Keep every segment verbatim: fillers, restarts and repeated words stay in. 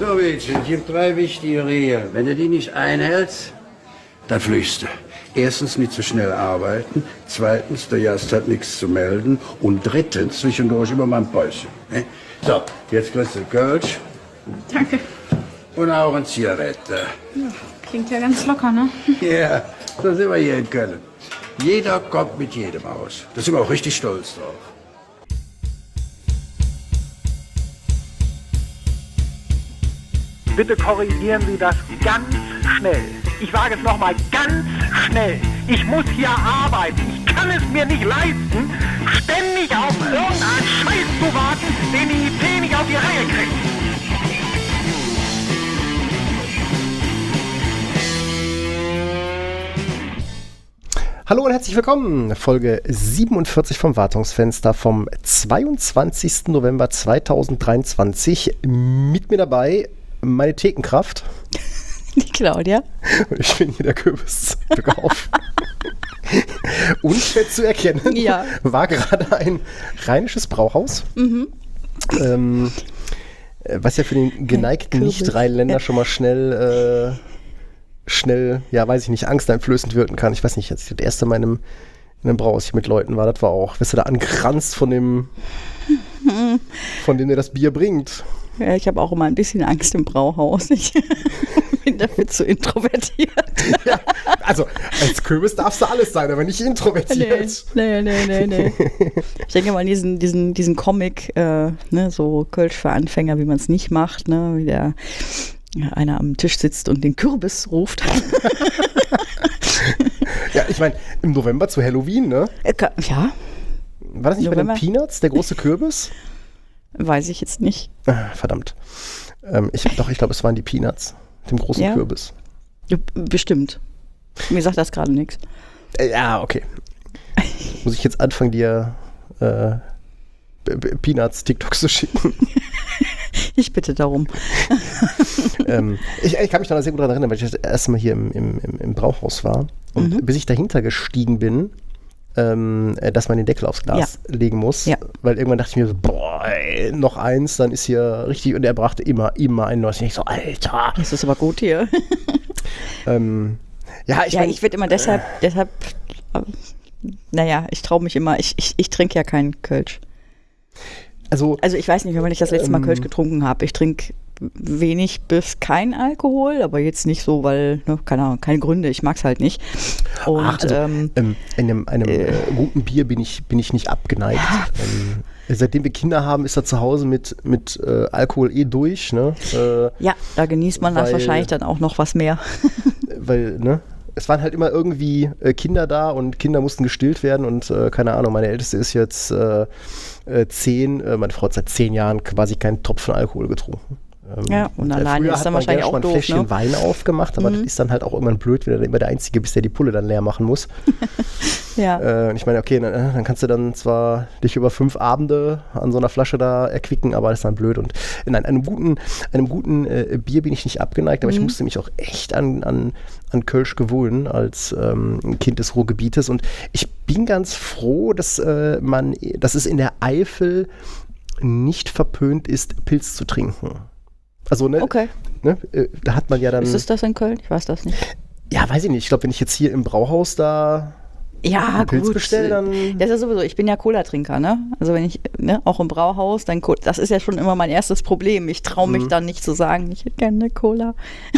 So, Mädchen, es gibt drei wichtige Regeln. Wenn du die nicht einhältst, dann flüchst du. Erstens, nicht zu schnell arbeiten. Zweitens, der Jast hat nichts zu melden. Und drittens, zwischendurch immer mal ein Päuschen. Ne? So, jetzt kriegst du Kölsch. Danke. Und auch eine Zigarette. Ja, klingt ja ganz locker, ne? Ja, so sind wir hier in Köln. Jeder kommt mit jedem aus. Da sind wir auch richtig stolz drauf. Bitte korrigieren Sie das ganz schnell. Ich sage es nochmal, ganz schnell. Ich muss hier arbeiten. Ich kann es mir nicht leisten, ständig auf irgendeinen Scheiß zu warten, den die I T nicht auf die Reihe kriegt. Hallo und herzlich willkommen. Folge siebenundvierzig vom Wartungsfenster vom zweiundzwanzigsten November zweitausenddreiundzwanzig. Mit mir dabei meine Thekenkraft. Die Claudia. Und ich bin hier der Kürbis. Glück auf. Unschwer zu erkennen, ja. War gerade ein rheinisches Brauhaus. Mhm. Ähm, was ja für den geneigten Nicht-Rheinländer schon mal schnell, äh, schnell, ja, weiß ich nicht, angsteinflößend wirken kann. Ich weiß nicht, als ich das erste Mal in einem, in einem Brauhaus hier mit Leuten war, das war auch, wirst du da angekranzt von dem, von dem dir das Bier bringt. Ja, ich habe auch immer ein bisschen Angst im Brauhaus. Ich bin dafür zu introvertiert. Ja, also als Kürbis darfst du alles sein, aber nicht introvertiert. Nee, nee, nee, nee. nee. Ich denke mal an diesen, diesen, diesen Comic, äh, ne, so Kölsch für Anfänger, wie man es nicht macht, ne, wie der ja, einer am Tisch sitzt und den Kürbis ruft. Ja, ich meine, im November zu Halloween, ne? Ja. War das nicht November? Bei den Peanuts, der große Kürbis? Weiß ich jetzt nicht. Ah, verdammt. Ähm, ich, doch, ich glaube, es waren die Peanuts. Dem großen ja? Kürbis. Ja, bestimmt. Mir sagt das gerade nichts. Äh, ja, okay. Muss ich jetzt anfangen, dir äh, Peanuts TikToks zu schicken? Ich bitte darum. ähm, ich, ich kann mich daran sehr gut daran erinnern, weil ich das erste Mal hier im, im, im Brauhaus war. Und mhm. bis ich dahinter gestiegen bin, Ähm, dass man den Deckel aufs Glas ja. legen muss, ja. weil irgendwann dachte ich mir so, boah, ey, noch eins, dann ist hier richtig, und er brachte immer, immer ein neues. Und ich so, Alter. Das ist aber gut hier. ähm, ja, ich, ja, mein, ich werde immer deshalb, äh, deshalb, äh, naja, ich traue mich immer, ich, ich, ich trinke ja keinen Kölsch. Also, also ich weiß nicht, wenn ich das letzte Mal ähm, Kölsch getrunken habe, ich trinke wenig bis kein Alkohol, aber jetzt nicht so, weil, ne, keine Ahnung, keine Gründe, ich mag es halt nicht. Und Ach, also, ähm, ähm, einem, einem äh, guten Bier bin ich, bin ich nicht abgeneigt. Ja. Ähm, seitdem wir Kinder haben, ist er zu Hause mit, mit äh, Alkohol eh durch. Ne? Äh, ja, da genießt man weil, das wahrscheinlich dann auch noch was mehr. Weil, ne? Es waren halt immer irgendwie äh, Kinder da und Kinder mussten gestillt werden und äh, keine Ahnung, meine Älteste ist jetzt äh, äh, zehn, äh, meine Frau hat seit zehn Jahren quasi keinen Tropfen Alkohol getrunken. Ähm, ja, und alleine ist dann wahrscheinlich auch doof, ein Fläschchen ne? Wein aufgemacht, aber mhm. das ist dann halt auch irgendwann blöd, wenn du immer der Einzige bist, der die Pulle dann leer machen muss. Ja. Äh, und ich meine, okay, dann, dann kannst du dann zwar dich über fünf Abende an so einer Flasche da erquicken, aber das ist dann blöd. Und nein, einem guten, einem guten äh, Bier bin ich nicht abgeneigt, aber mhm. ich musste mich auch echt an, an, an Kölsch gewöhnen als ähm, Kind des Ruhrgebietes. Und ich bin ganz froh, dass äh, man, dass es in der Eifel nicht verpönt ist, Pilz zu trinken. Also, ne, okay. ne, äh, da hat man ja dann... Ist es das in Köln? Ich weiß das nicht. Ja, weiß ich nicht. Ich glaube, wenn ich jetzt hier im Brauhaus da ja, einen Pilz gut. bestelle, dann... Das ist ja sowieso, ich bin ja Cola-Trinker, ne? Also wenn ich, ne, auch im Brauhaus, dann, das ist ja schon immer mein erstes Problem. Ich traue mich mhm. dann nicht zu sagen, ich hätte gerne eine Cola.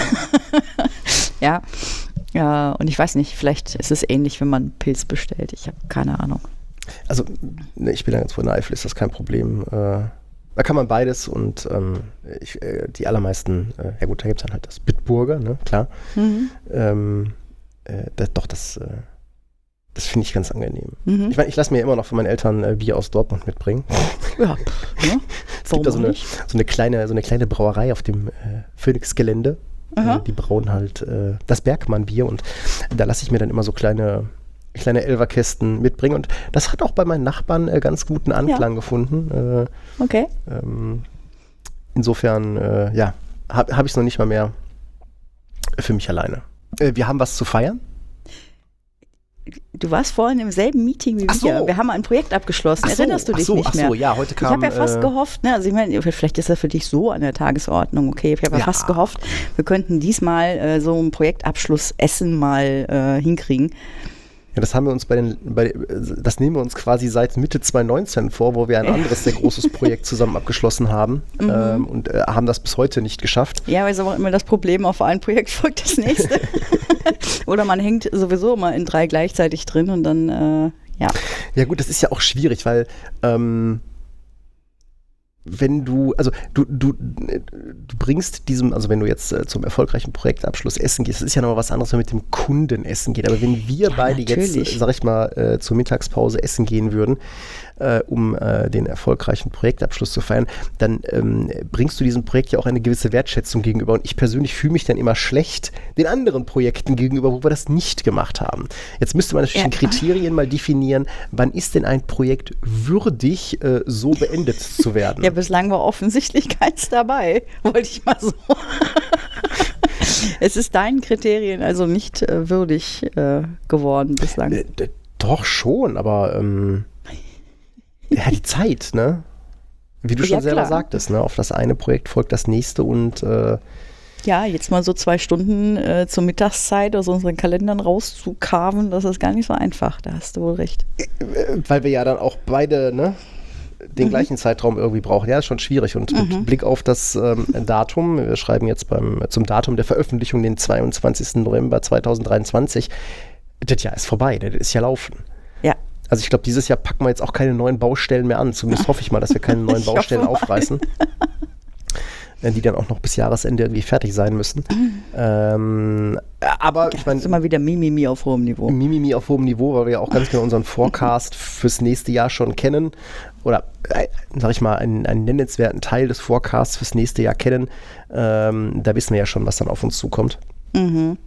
ja. Ja, und ich weiß nicht, vielleicht ist es ähnlich, wenn man einen Pilz bestellt. Ich habe keine Ahnung. Also, ne, ich bin ja ganz froh, in der Eifel ist das kein Problem. Äh, Da kann man beides und ähm, ich, äh, die allermeisten, äh, ja gut, da gibt es dann halt das Bitburger, ne, klar. Mhm. Ähm, äh, das, doch, das, äh, das finde ich ganz angenehm. Mhm. Ich meine, ich lasse mir immer noch von meinen Eltern äh, Bier aus Dortmund mitbringen. Ja, ja. Es gibt da so eine, so, eine kleine, so eine kleine Brauerei auf dem äh, Phoenix-Gelände. Äh, die brauen halt äh, das Bergmann-Bier und da lasse ich mir dann immer so kleine kleine Elferkästen mitbringen und das hat auch bei meinen Nachbarn äh, ganz guten Anklang ja. gefunden. Äh, okay. Ähm, insofern, äh, ja, habe hab ich es noch nicht mal mehr für mich alleine. Äh, wir haben was zu feiern. Du warst vorhin im selben Meeting wie Ach so. wir. Wir haben ein Projekt abgeschlossen. Ach so, Erinnerst du dich ach so, nicht ach mehr? so, ja, heute kam, ich habe ja fast äh, gehofft, ne, also ich meine, vielleicht ist das für dich so an der Tagesordnung, okay, ich habe ja, Ja. fast gehofft, wir könnten diesmal äh, so ein Projektabschlussessen mal äh, hinkriegen. Ja, das haben wir uns bei den, bei, das nehmen wir uns quasi seit Mitte zwanzig neunzehn vor, wo wir ein anderes sehr großes Projekt zusammen abgeschlossen haben Mhm. ähm, und äh, haben das bis heute nicht geschafft. Ja, aber es ist aber immer das Problem, auf ein Projekt folgt das nächste. Oder man hängt sowieso immer in drei gleichzeitig drin und dann, äh, ja. Ja gut, das ist ja auch schwierig, weil ähm, wenn du, also du, du, du bringst diesem, also wenn du jetzt äh, zum erfolgreichen Projektabschluss essen gehst, das ist ja nochmal was anderes, wenn man mit dem Kunden essen geht. Aber wenn wir Ja, beide natürlich. jetzt, sag ich mal, äh, zur Mittagspause essen gehen würden, äh, um äh, den erfolgreichen Projektabschluss zu feiern, dann ähm, bringst du diesem Projekt ja auch eine gewisse Wertschätzung gegenüber. Und ich persönlich fühle mich dann immer schlecht den anderen Projekten gegenüber, wo wir das nicht gemacht haben. Jetzt müsste man natürlich Ja. in Kriterien mal definieren, wann ist denn ein Projekt würdig, äh, so beendet zu werden. Ja, bislang war offensichtlich keins dabei, wollte ich mal so. Es ist deinen Kriterien also nicht äh, würdig äh, geworden bislang. Äh, d- Doch schon, aber ähm, ja, die Zeit, ne? Wie du schon Ja, selber klar. sagtest, ne? Auf das eine Projekt folgt das nächste und äh, Ja, jetzt mal so zwei Stunden äh, zur Mittagszeit aus unseren Kalendern rauszukarven, das ist gar nicht so einfach, da hast du wohl recht. äh, weil wir ja dann auch beide, ne? Den Mhm. gleichen Zeitraum irgendwie brauchen. Ja, ist schon schwierig. Und mit Blick auf das ähm, Datum, wir schreiben jetzt beim, zum Datum der Veröffentlichung den zweiundzwanzigsten November zweitausenddreiundzwanzig, das Jahr ist vorbei, das ist ja laufen. Ja. Also ich glaube, dieses Jahr packen wir jetzt auch keine neuen Baustellen mehr an. Zumindest hoffe ich mal, dass wir keine neuen Ich hoffe Baustellen mal. aufreißen. Äh, die dann auch noch bis Jahresende irgendwie fertig sein müssen. ähm, aber ich Das meine, ist immer wieder Mimimi auf hohem Niveau. Mimimi auf hohem Niveau, weil wir ja auch ganz genau unseren Forecast fürs nächste Jahr schon kennen. Oder, äh, sag ich mal, einen, einen nennenswerten Teil des Forecasts fürs nächste Jahr kennen. Ähm, da wissen wir ja schon, was dann auf uns zukommt. Mhm.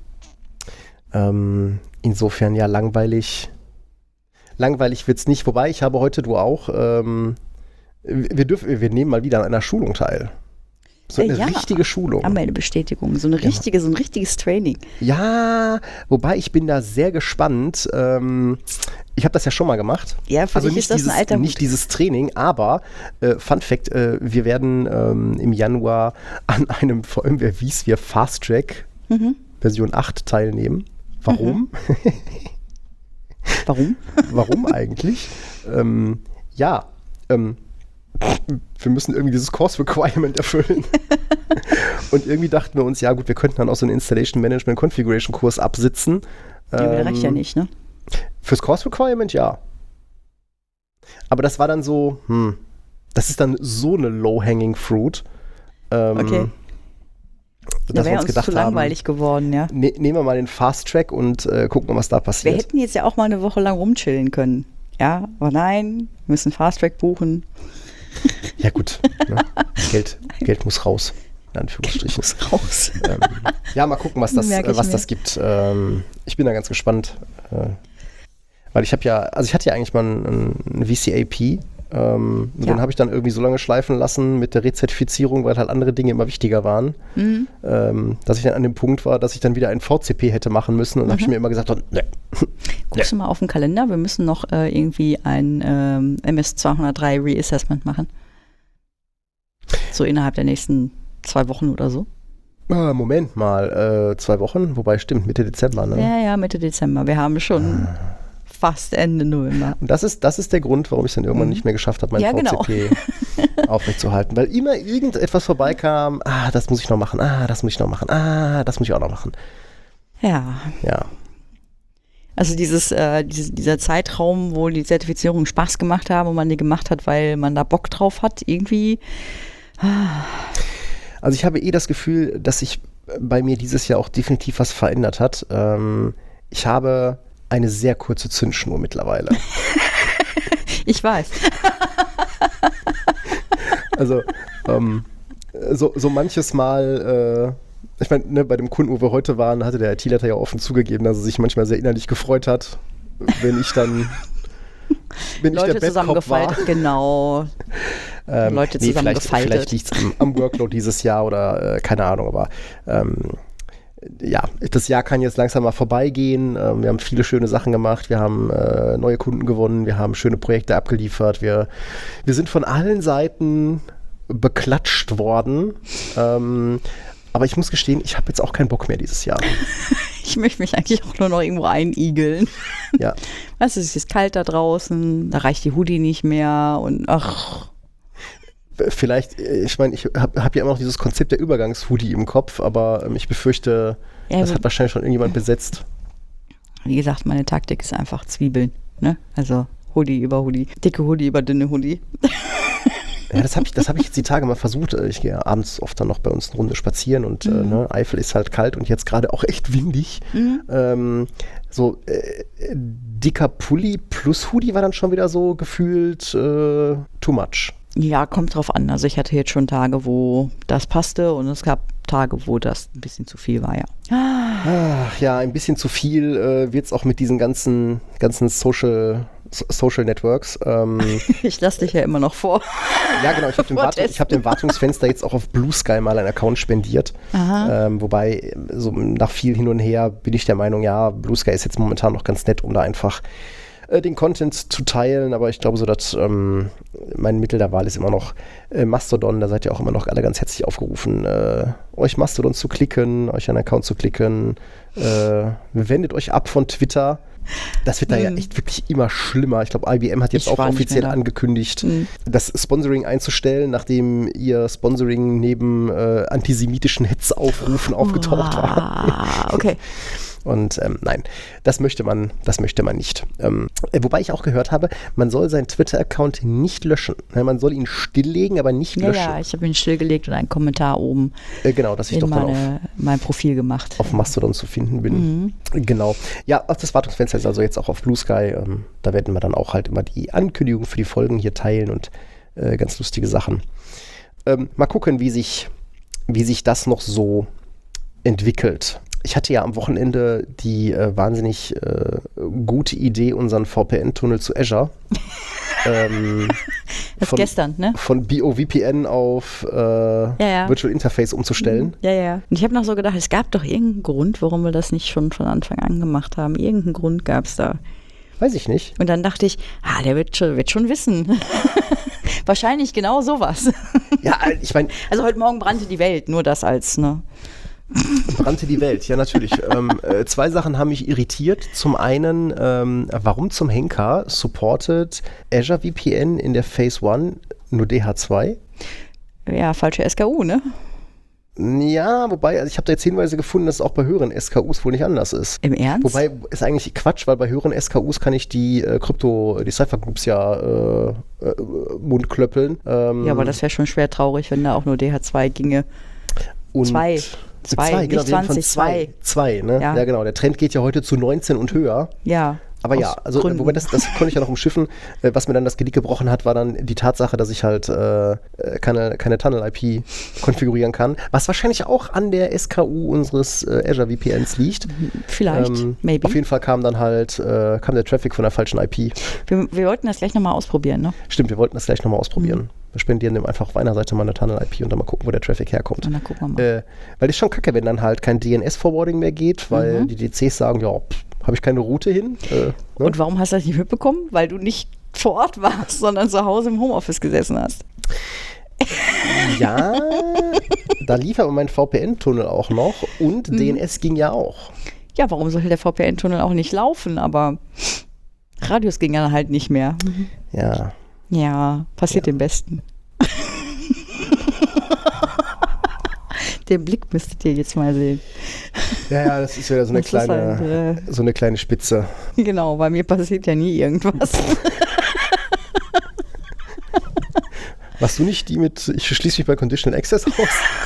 Ähm, insofern ja langweilig. Langweilig wird's nicht. Wobei, ich habe heute, du auch, ähm, wir, dürfen, wir nehmen mal wieder an einer Schulung teil. So eine Ja. richtige Schulung. Anmeldebestätigung, so eine richtige, so ein richtiges Training. Ja, wobei ich bin da sehr gespannt. Ähm, ich habe das ja schon mal gemacht. Ja, für dich ist das ein dieses, alter Hut. nicht dieses Training, aber äh, Fun Fact, äh, wir werden ähm, im Januar an einem VMware vSphere Fast Track Mhm. Version acht teilnehmen. Warum? Warum? Warum eigentlich? ähm, ja, ähm, wir müssen irgendwie dieses Course Requirement erfüllen. Und irgendwie dachten wir uns, ja gut, wir könnten dann auch so einen Installation Management Configuration Kurs absitzen. Ja, aber der reicht ja Ähm, nicht, ne? Fürs Course Requirement, ja. Aber das war dann so, hm, das ist dann so eine low-hanging fruit. Ähm, Okay. Da dass wir wäre uns uns gedacht zu langweilig geworden, ja. haben, ne, nehmen wir mal den Fast Track und äh, gucken, was da Wir passiert. hätten jetzt ja auch mal eine Woche lang rumchillen können. Ja, aber nein, wir müssen Fast Track buchen. Ja gut, ne? Geld, Geld muss raus, in Anführungsstrichen. Muss raus. ähm, ja, mal gucken, was das, Merke äh, ich was mir. das gibt. Ähm, ich bin da ganz gespannt. Äh, weil ich habe ja, also ich hatte ja eigentlich mal einen, einen V C A P. Ähm, und Ja. Den habe ich dann irgendwie so lange schleifen lassen mit der Rezertifizierung, weil halt andere Dinge immer wichtiger waren. Mhm. Ähm, dass ich dann an dem Punkt war, dass ich dann wieder ein V C P hätte machen müssen. Und dann habe ich Mhm. mir immer gesagt, oh, ne. Guckst du mal auf den Kalender, wir müssen noch äh, irgendwie ein ähm, M S zweihundertdrei Reassessment machen. So innerhalb der nächsten zwei Wochen oder so. Ah, Moment mal, äh, zwei Wochen, wobei stimmt, Mitte Dezember. Ne? Ja, ja, Mitte Dezember. Wir haben schon fast Ende November. Und das ist, das ist der Grund, warum ich es dann irgendwann Mhm. nicht mehr geschafft habe, mein Ja, V genau. C P aufrechtzuerhalten. Weil immer irgendetwas vorbeikam, ah, das muss ich noch machen, ah, das muss ich noch machen, ah, das muss ich auch noch machen. Ja, Ja. also dieses, äh, diese, dieser Zeitraum, wo die Zertifizierungen Spaß gemacht haben und man die gemacht hat, weil man da Bock drauf hat, irgendwie. Also ich habe eh das Gefühl, dass sich bei mir dieses Jahr auch definitiv was verändert hat. Ähm, ich habe eine sehr kurze Zündschnur mittlerweile. Ich weiß. Also ähm, so, so manches Mal, äh, ich meine, ne, bei dem Kunden, wo wir heute waren, hatte der I T-Leiter ja offen zugegeben, dass er sich manchmal sehr innerlich gefreut hat, wenn ich dann wenn ich Leute der Bad Cop war. zusammengefaltet, genau. Ähm, Leute nee, vielleicht, zusammengefaltet. vielleicht liegt es am, am Workload dieses Jahr oder äh, keine Ahnung, aber ähm, ja, das Jahr kann jetzt langsam mal vorbeigehen. Ähm, wir haben viele schöne Sachen gemacht. Wir haben äh, neue Kunden gewonnen. Wir haben schöne Projekte abgeliefert. Wir, wir sind von allen Seiten beklatscht worden. Ähm, aber ich muss gestehen, ich habe jetzt auch keinen Bock mehr dieses Jahr. Ich möchte mich eigentlich auch nur noch irgendwo einigeln. Ja. Weißt du, es ist kalt da draußen, da reicht die Hoodie nicht mehr und ach. Vielleicht, ich meine, ich habe hab ja immer noch dieses Konzept der Übergangs-Hoodie im Kopf, aber ähm, ich befürchte, Ja, das aber- hat wahrscheinlich schon irgendjemand besetzt. Wie gesagt, meine Taktik ist einfach Zwiebeln. Ne? Also Hoodie über Hoodie, dicke Hoodie über dünne Hoodie. Ja, das habe ich, das hab ich jetzt die Tage mal versucht. Ich gehe abends oft dann noch bei uns eine Runde spazieren und mhm. äh, ne, Eifel ist halt kalt und jetzt gerade auch echt windig. Mhm. Ähm, so äh, dicker Pulli plus Hoodie war dann schon wieder so gefühlt äh, too much. Ja, kommt drauf an. Also ich hatte jetzt schon Tage, wo das passte und es gab Tage, wo das ein bisschen zu viel war, ja. Ach, ja, ein bisschen zu viel äh, wird es auch mit diesen ganzen, ganzen Social, so, Social Networks. Ähm, Ich lasse dich ja immer noch vor. ja, genau. Ich habe dem, Wartung, ich hab dem Wartungsfenster jetzt auch auf Blue Sky mal einen Account spendiert. Ähm, wobei, so nach viel hin und her bin ich der Meinung, ja, Blue Sky ist jetzt momentan noch ganz nett, um da einfach den Content zu teilen, aber ich glaube so, dass ähm, mein Mittel der Wahl ist immer noch äh, Mastodon, da seid ihr auch immer noch alle ganz herzlich aufgerufen, äh, euch Mastodon zu klicken, euch einen Account zu klicken, äh, wendet euch ab von Twitter. Das wird da ja echt wirklich immer schlimmer. Ich glaube, I B M hat jetzt Ich auch war nicht offiziell mehr da. angekündigt, das Sponsoring einzustellen, nachdem ihr Sponsoring neben äh, antisemitischen Hetzaufrufen aufgetaucht war. Ah, okay. Und ähm, nein, das möchte man, das möchte man nicht. Ähm, äh, wobei ich auch gehört habe, man soll seinen Twitter-Account nicht löschen. Ja, man soll ihn stilllegen, aber nicht Ja, löschen. ja, ich habe ihn stillgelegt und einen Kommentar oben Äh, genau, dass ich in doch dann auf, meine, mein Profil gemacht. auf Mastodon zu finden bin. Genau. Ja, auch das Wartungsfenster ist also jetzt auch auf Blue Sky. Ähm, da werden wir dann auch halt immer die Ankündigung für die Folgen hier teilen und äh, ganz lustige Sachen. Ähm, mal gucken, wie sich, wie sich das noch so entwickelt. Ich hatte ja am Wochenende die äh, wahnsinnig äh, gute Idee, unseren V P N-Tunnel zu Azure ähm, Das von, gestern, ne? von B O V P N auf äh, ja. Virtual Interface umzustellen. Ja, ja. Und ich habe noch so gedacht, es gab doch irgendeinen Grund, warum wir das nicht schon von Anfang an gemacht haben. Irgendeinen Grund gab es da. Weiß ich nicht. Und dann dachte ich, ah, der wird schon, wird schon wissen. Wahrscheinlich genau sowas. Ja, ich meine, Also heute Morgen brannte die Welt, nur das als, ne? brannte die Welt, ja natürlich. ähm, äh, zwei Sachen haben mich irritiert. Zum einen, ähm, warum zum Henker supportet Azure V P N in der Phase eins nur D H zwei? Ja, falsche S K U, ne? Ja, wobei, also ich habe da jetzt Hinweise gefunden, dass es auch bei höheren S K Us wohl nicht anders ist. Im Ernst? Wobei, ist eigentlich Quatsch, weil bei höheren S K Us kann ich die äh, Krypto, die Cypher Groups ja äh, äh, mundklöppeln. Ähm, Ja, aber das wäre schon schwer traurig, wenn da auch nur D H zwei ginge. und zwei. Zwei, zwei, nicht genau, wir reden von zwanzig, zwei. Zwei, ne? Ja. Ja. genau. Der Trend geht ja heute zu neunzehn und höher. Ja. Aber aus ja, also Gründen. wobei das, das konnte ich ja noch umschiffen. Äh, was mir dann das Genick gebrochen hat, war dann die Tatsache, dass ich halt äh, keine, keine Tunnel-I P konfigurieren kann. Was wahrscheinlich auch an der S K U unseres äh, Azure V P Ns liegt. Vielleicht, Ähm, maybe. Auf jeden Fall kam dann halt äh, kam der Traffic von der falschen I P. Wir, wir wollten das gleich nochmal ausprobieren, ne? Stimmt, wir wollten das gleich nochmal ausprobieren. Mhm. Wir spendieren dem einfach auf einer Seite mal eine Tunnel-I P und dann mal gucken, wo der Traffic herkommt. Und dann gucken wir mal. Äh, weil das ist schon kacke, wenn dann halt kein D N S-Forwarding mehr geht, weil Mhm. die D Cs sagen, ja, habe ich keine Route hin. Äh, ne? Und warum hast du das nicht mitbekommen? Weil du nicht vor Ort warst, sondern zu Hause im Homeoffice gesessen hast. Ja, da lief aber mein V P N-Tunnel auch noch und Mhm. D N S ging ja auch. Ja, warum sollte der V P N-Tunnel auch nicht laufen? Aber Radius ging ja halt nicht mehr. Ja. Ja, passiert Ja. dem Besten. Den Blick müsstet ihr jetzt mal sehen. Ja, ja, das ist wieder so eine, Das ist kleine, halt, so eine kleine Spitze. Genau, bei mir passiert ja nie irgendwas. Warst du nicht die mit, ich schließe mich bei Conditional Access aus?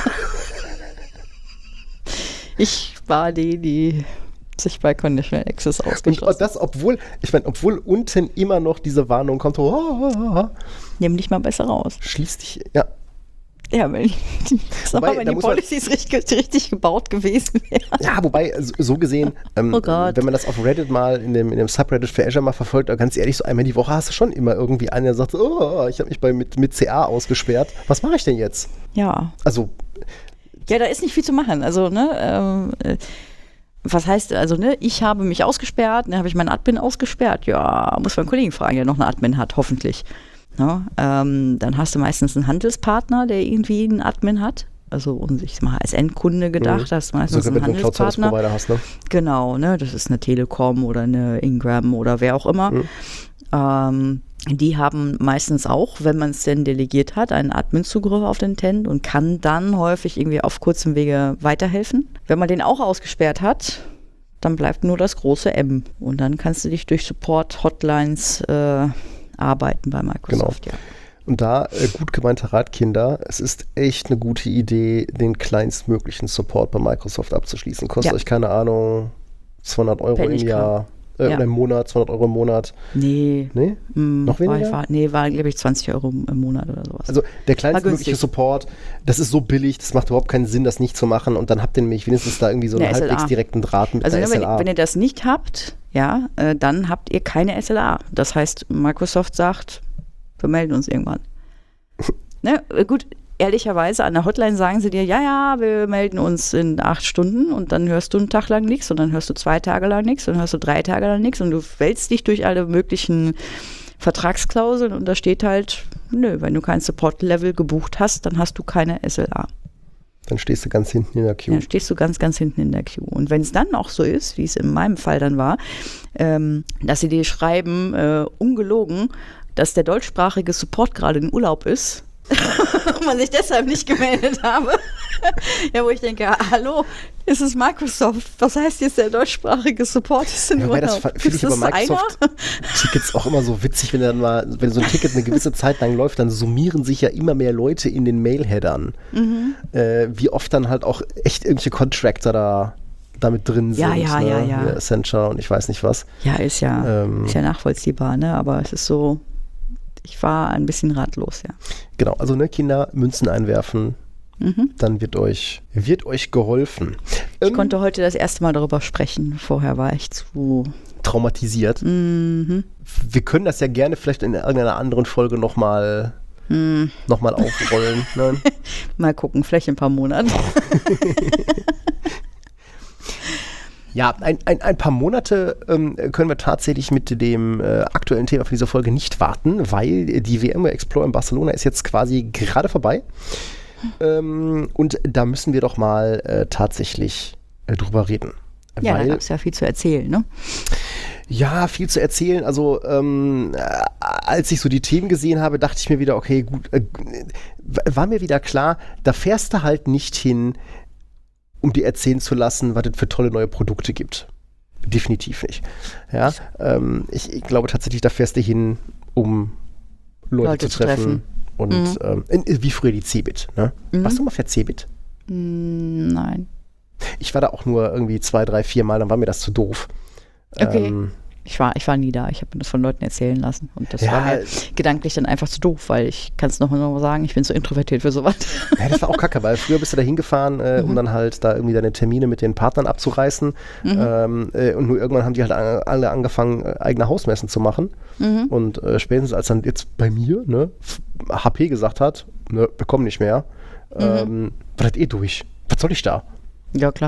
Ich war die, die sich bei Conditional Access Und ausgeschlossen. das, obwohl, ich meine, obwohl unten immer noch diese Warnung kommt, oh, oh, oh, oh, Nimm dich mal besser raus. schließ dich, ja. Ja, wenn, sag Wobei, mal, wenn da die muss man- Policies richtig, richtig gebaut gewesen wären. Ja, wobei, so so gesehen, ähm, Oh Gott. wenn man das auf Reddit mal, in dem, in dem Subreddit für Azure mal verfolgt, aber ganz ehrlich, so einmal die Woche hast du schon immer irgendwie einen, der sagt, oh, ich habe mich bei, mit, mit C A ausgesperrt. Was mache ich denn jetzt? Ja, Also, Ja, da ist nicht viel zu machen. Also, ne, ähm, äh, was heißt, also, ne, ich habe mich ausgesperrt, dann habe ich meinen Admin ausgesperrt. Ja, muss man einen Kollegen fragen, der noch einen Admin hat, hoffentlich. Ja, ähm, dann hast du meistens einen Handelspartner, der irgendwie einen Admin hat. Also, und ich mal als Endkunde gedacht, Mhm. hast du meistens Sogar einen wenn du einen Handelspartner. Cloud-Service-Provider hast, ne? Genau, ne, das ist eine Telekom oder eine Ingram oder wer auch immer. Mhm. Ähm, die haben meistens auch, wenn man es denn delegiert hat, einen Admin-Zugriff auf den Tenant und kann dann häufig irgendwie auf kurzem Wege weiterhelfen. Wenn man den auch ausgesperrt hat, dann bleibt nur das große M. Und dann kannst du dich durch Support-Hotlines äh, arbeiten bei Microsoft. Genau. Ja. Und da, äh, gut gemeinter Rat, Kinder, es ist echt eine gute Idee, den kleinstmöglichen Support bei Microsoft abzuschließen. Kostet Ja. euch, keine Ahnung, zweihundert Euro im Penny Jahr, äh, Ja. oder im Monat, zweihundert Euro im Monat. Nee. Nee? Hm, Noch weniger? War, nee, war, glaube ich, zwanzig Euro im Monat oder sowas. Also der kleinstmögliche günstig. Support, das ist so billig, das macht überhaupt keinen Sinn, das nicht zu machen. Und dann habt ihr nämlich wenigstens da irgendwie so einen Eine S L A. halbwegs direkten Draht mit Also der ne, wenn, S L A. wenn ihr das nicht habt, ja, äh, dann habt ihr keine S L A. Das heißt, Microsoft sagt, wir melden uns irgendwann. Ne, äh, gut, ehrlicherweise an der Hotline sagen sie dir, ja, ja, wir melden uns in acht Stunden und dann hörst du einen Tag lang nichts und dann hörst du zwei Tage lang nichts und dann hörst du drei Tage lang nichts und du wälzt dich durch alle möglichen Vertragsklauseln und da steht halt, nö, wenn du kein Support-Level gebucht hast, dann hast du keine S L A. Dann stehst du ganz hinten in der Queue. Dann stehst du ganz, ganz hinten in der Queue. Und wenn es dann auch so ist, wie es in meinem Fall dann war, ähm, dass sie dir schreiben, äh, ungelogen, dass der deutschsprachige Support gerade in Urlaub ist und man sich deshalb nicht gemeldet habe. Ja, wo ich denke, hallo, es ist Microsoft. Was heißt jetzt, der deutschsprachige Support ist in Ja, wobei das Urlaub? finde ich Ist über das Microsoft-Tickets auch immer so witzig, wenn dann mal, wenn so ein Ticket eine gewisse Zeit lang läuft, dann summieren sich ja immer mehr Leute in den Mail-Headern. Mhm. Äh, wie oft dann halt auch echt irgendwelche Contractor da damit drin sind. Ja, ja, ne? ja, ja. Hier Accenture und ich weiß nicht was. Ja, ist ja, Ähm. ist ja nachvollziehbar, ne? Aber es ist so, ich war ein bisschen ratlos, ja. Genau, also ne, Kinder, Münzen einwerfen, Mhm. dann wird euch, wird euch geholfen. Ich Ähm, konnte heute das erste Mal darüber sprechen. Vorher war ich zu. traumatisiert. Mhm. Wir können das ja gerne vielleicht in irgendeiner anderen Folge nochmal Mhm. noch mal aufrollen. Ne? Mal gucken, vielleicht in ein paar Monaten. Ja, ein, ein, ein paar Monate ähm, können wir tatsächlich mit dem äh, aktuellen Thema für diese Folge nicht warten, weil die VMware Explorer in Barcelona ist jetzt quasi gerade vorbei. Ähm, und da müssen wir doch mal äh, tatsächlich äh, drüber reden. Ja, da weil, gab es ja viel zu erzählen, ne? Ja, viel zu erzählen. Also, ähm, äh, als ich so die Themen gesehen habe, dachte ich mir wieder, okay, gut, äh, war mir wieder klar, da fährst du halt nicht hin, um dir erzählen zu lassen, was es für tolle neue Produkte gibt. Definitiv nicht. Ja, ähm, ich, ich glaube tatsächlich, da fährst du hin, um Leute, Leute zu zu treffen. treffen. Und Mhm. ähm, in, wie früher die Cebit. Ne? Mhm. Warst du mal für Cebit? Mm, Nein. Ich war da auch nur irgendwie zwei, drei, vier Mal, dann war mir das zu doof. Okay. Ähm, Ich war, ich war nie da. Ich habe mir das von Leuten erzählen lassen. Und das Ja, war mir gedanklich dann einfach zu doof, weil ich kann es noch mal sagen, ich bin so introvertiert für sowas. Ja, das war auch kacke, weil früher bist du da hingefahren, äh, um dann halt da irgendwie deine Termine mit den Partnern abzureißen. Ähm, äh, und nur irgendwann haben die halt an, alle angefangen, äh, eigene Hausmessen zu machen. Mhm. Und äh, spätestens als dann jetzt bei mir, ne, F- H P gesagt hat, ne, wir kommen nicht mehr, ähm, war das eh durch. Was soll ich da? Ja, klar.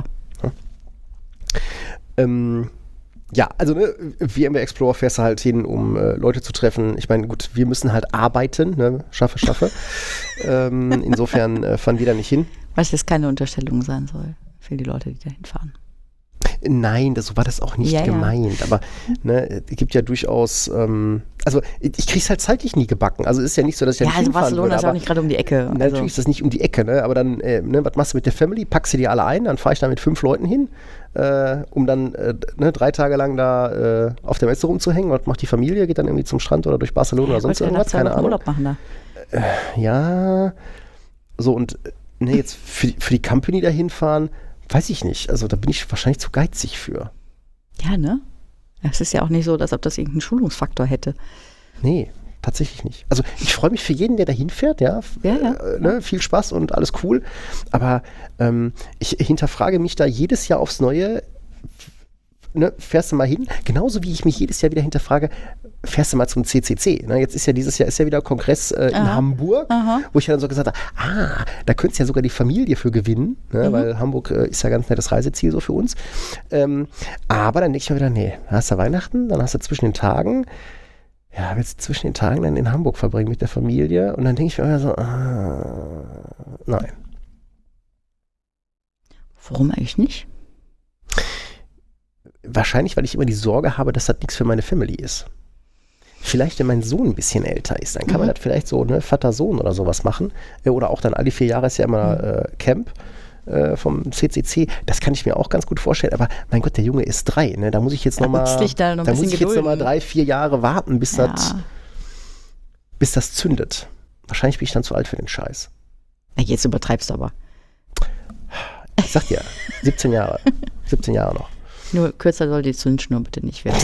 Ähm, ja, also ne, VMware Explorer fährst du halt hin, um äh, Leute zu treffen. Ich meine, gut, wir müssen halt arbeiten, ne? Schaffe, schaffe. ähm, insofern äh, fahren wir da nicht hin. Was jetzt keine Unterstellung sein soll für die Leute, die da hinfahren. Nein, das, so war das auch nicht Ja, ja. gemeint. Aber ne, es gibt ja durchaus, ähm, also ich ich krieg's halt zeitlich nie gebacken. Also es ist ja nicht so, dass ich da Ja, nicht also hinfahren Barcelona würde, ist auch aber nicht gerade um die Ecke. natürlich Also, ist das nicht um die Ecke, ne? Aber dann, äh, ne, was machst du mit der Family? Packst du die alle ein, dann fahre ich da mit fünf Leuten hin, äh, um dann äh, ne, drei Tage lang da äh, auf der Messe rumzuhängen. Was macht die Familie? Geht dann irgendwie zum Strand oder durch Barcelona oder sonst wollte ja nach irgendwas? zwei Keine Wochen Ahnung. Urlaub machen da. Ja, so und äh, ne, jetzt für, für die Company da hinfahren, weiß ich nicht. Also da bin ich wahrscheinlich zu geizig für. Ja, ne? Es ist ja auch nicht so, als ob das irgendeinen Schulungsfaktor hätte. Nee, tatsächlich nicht. Also ich freue mich für jeden, der da hinfährt, ja. Ja, ja. Äh, ne, viel Spaß und alles cool. Aber ähm, ich hinterfrage mich da jedes Jahr aufs Neue, ne, fährst du mal hin? Genauso wie ich mich jedes Jahr wieder hinterfrage, fährst du mal zum C C C. Ne? Jetzt ist ja dieses Jahr ist ja wieder Kongress äh, in Hamburg, Aha. wo ich ja dann so gesagt habe, ah, da könntest ja sogar die Familie für gewinnen, ne? mhm. weil Hamburg äh, ist ja ganz nettes Reiseziel so für uns. Ähm, aber dann denke ich mir wieder, nee, dann hast du Weihnachten, dann hast du zwischen den Tagen, ja, willst du zwischen den Tagen dann in Hamburg verbringen mit der Familie? Und dann denke ich mir immer so, ah, nein. Warum eigentlich nicht? Wahrscheinlich, weil ich immer die Sorge habe, dass das nichts für meine Family ist. Vielleicht, wenn mein Sohn ein bisschen älter ist, dann kann mhm. man das vielleicht so, ne, Vater-Sohn oder sowas machen. Oder auch dann alle vier Jahre ist ja immer äh, Camp äh, vom C C C. Das kann ich mir auch ganz gut vorstellen. Aber mein Gott, der Junge ist drei. Ne? Da muss ich jetzt nochmal da, da, noch da muss ich jetzt nochmal drei, vier Jahre warten, bis, ja. das, bis das zündet. Wahrscheinlich bin ich dann zu alt für den Scheiß. Ja, jetzt übertreibst du aber. Ich sag dir, siebzehn Jahre. siebzehn Jahre noch. Nur kürzer soll die Zündschnur bitte nicht werden.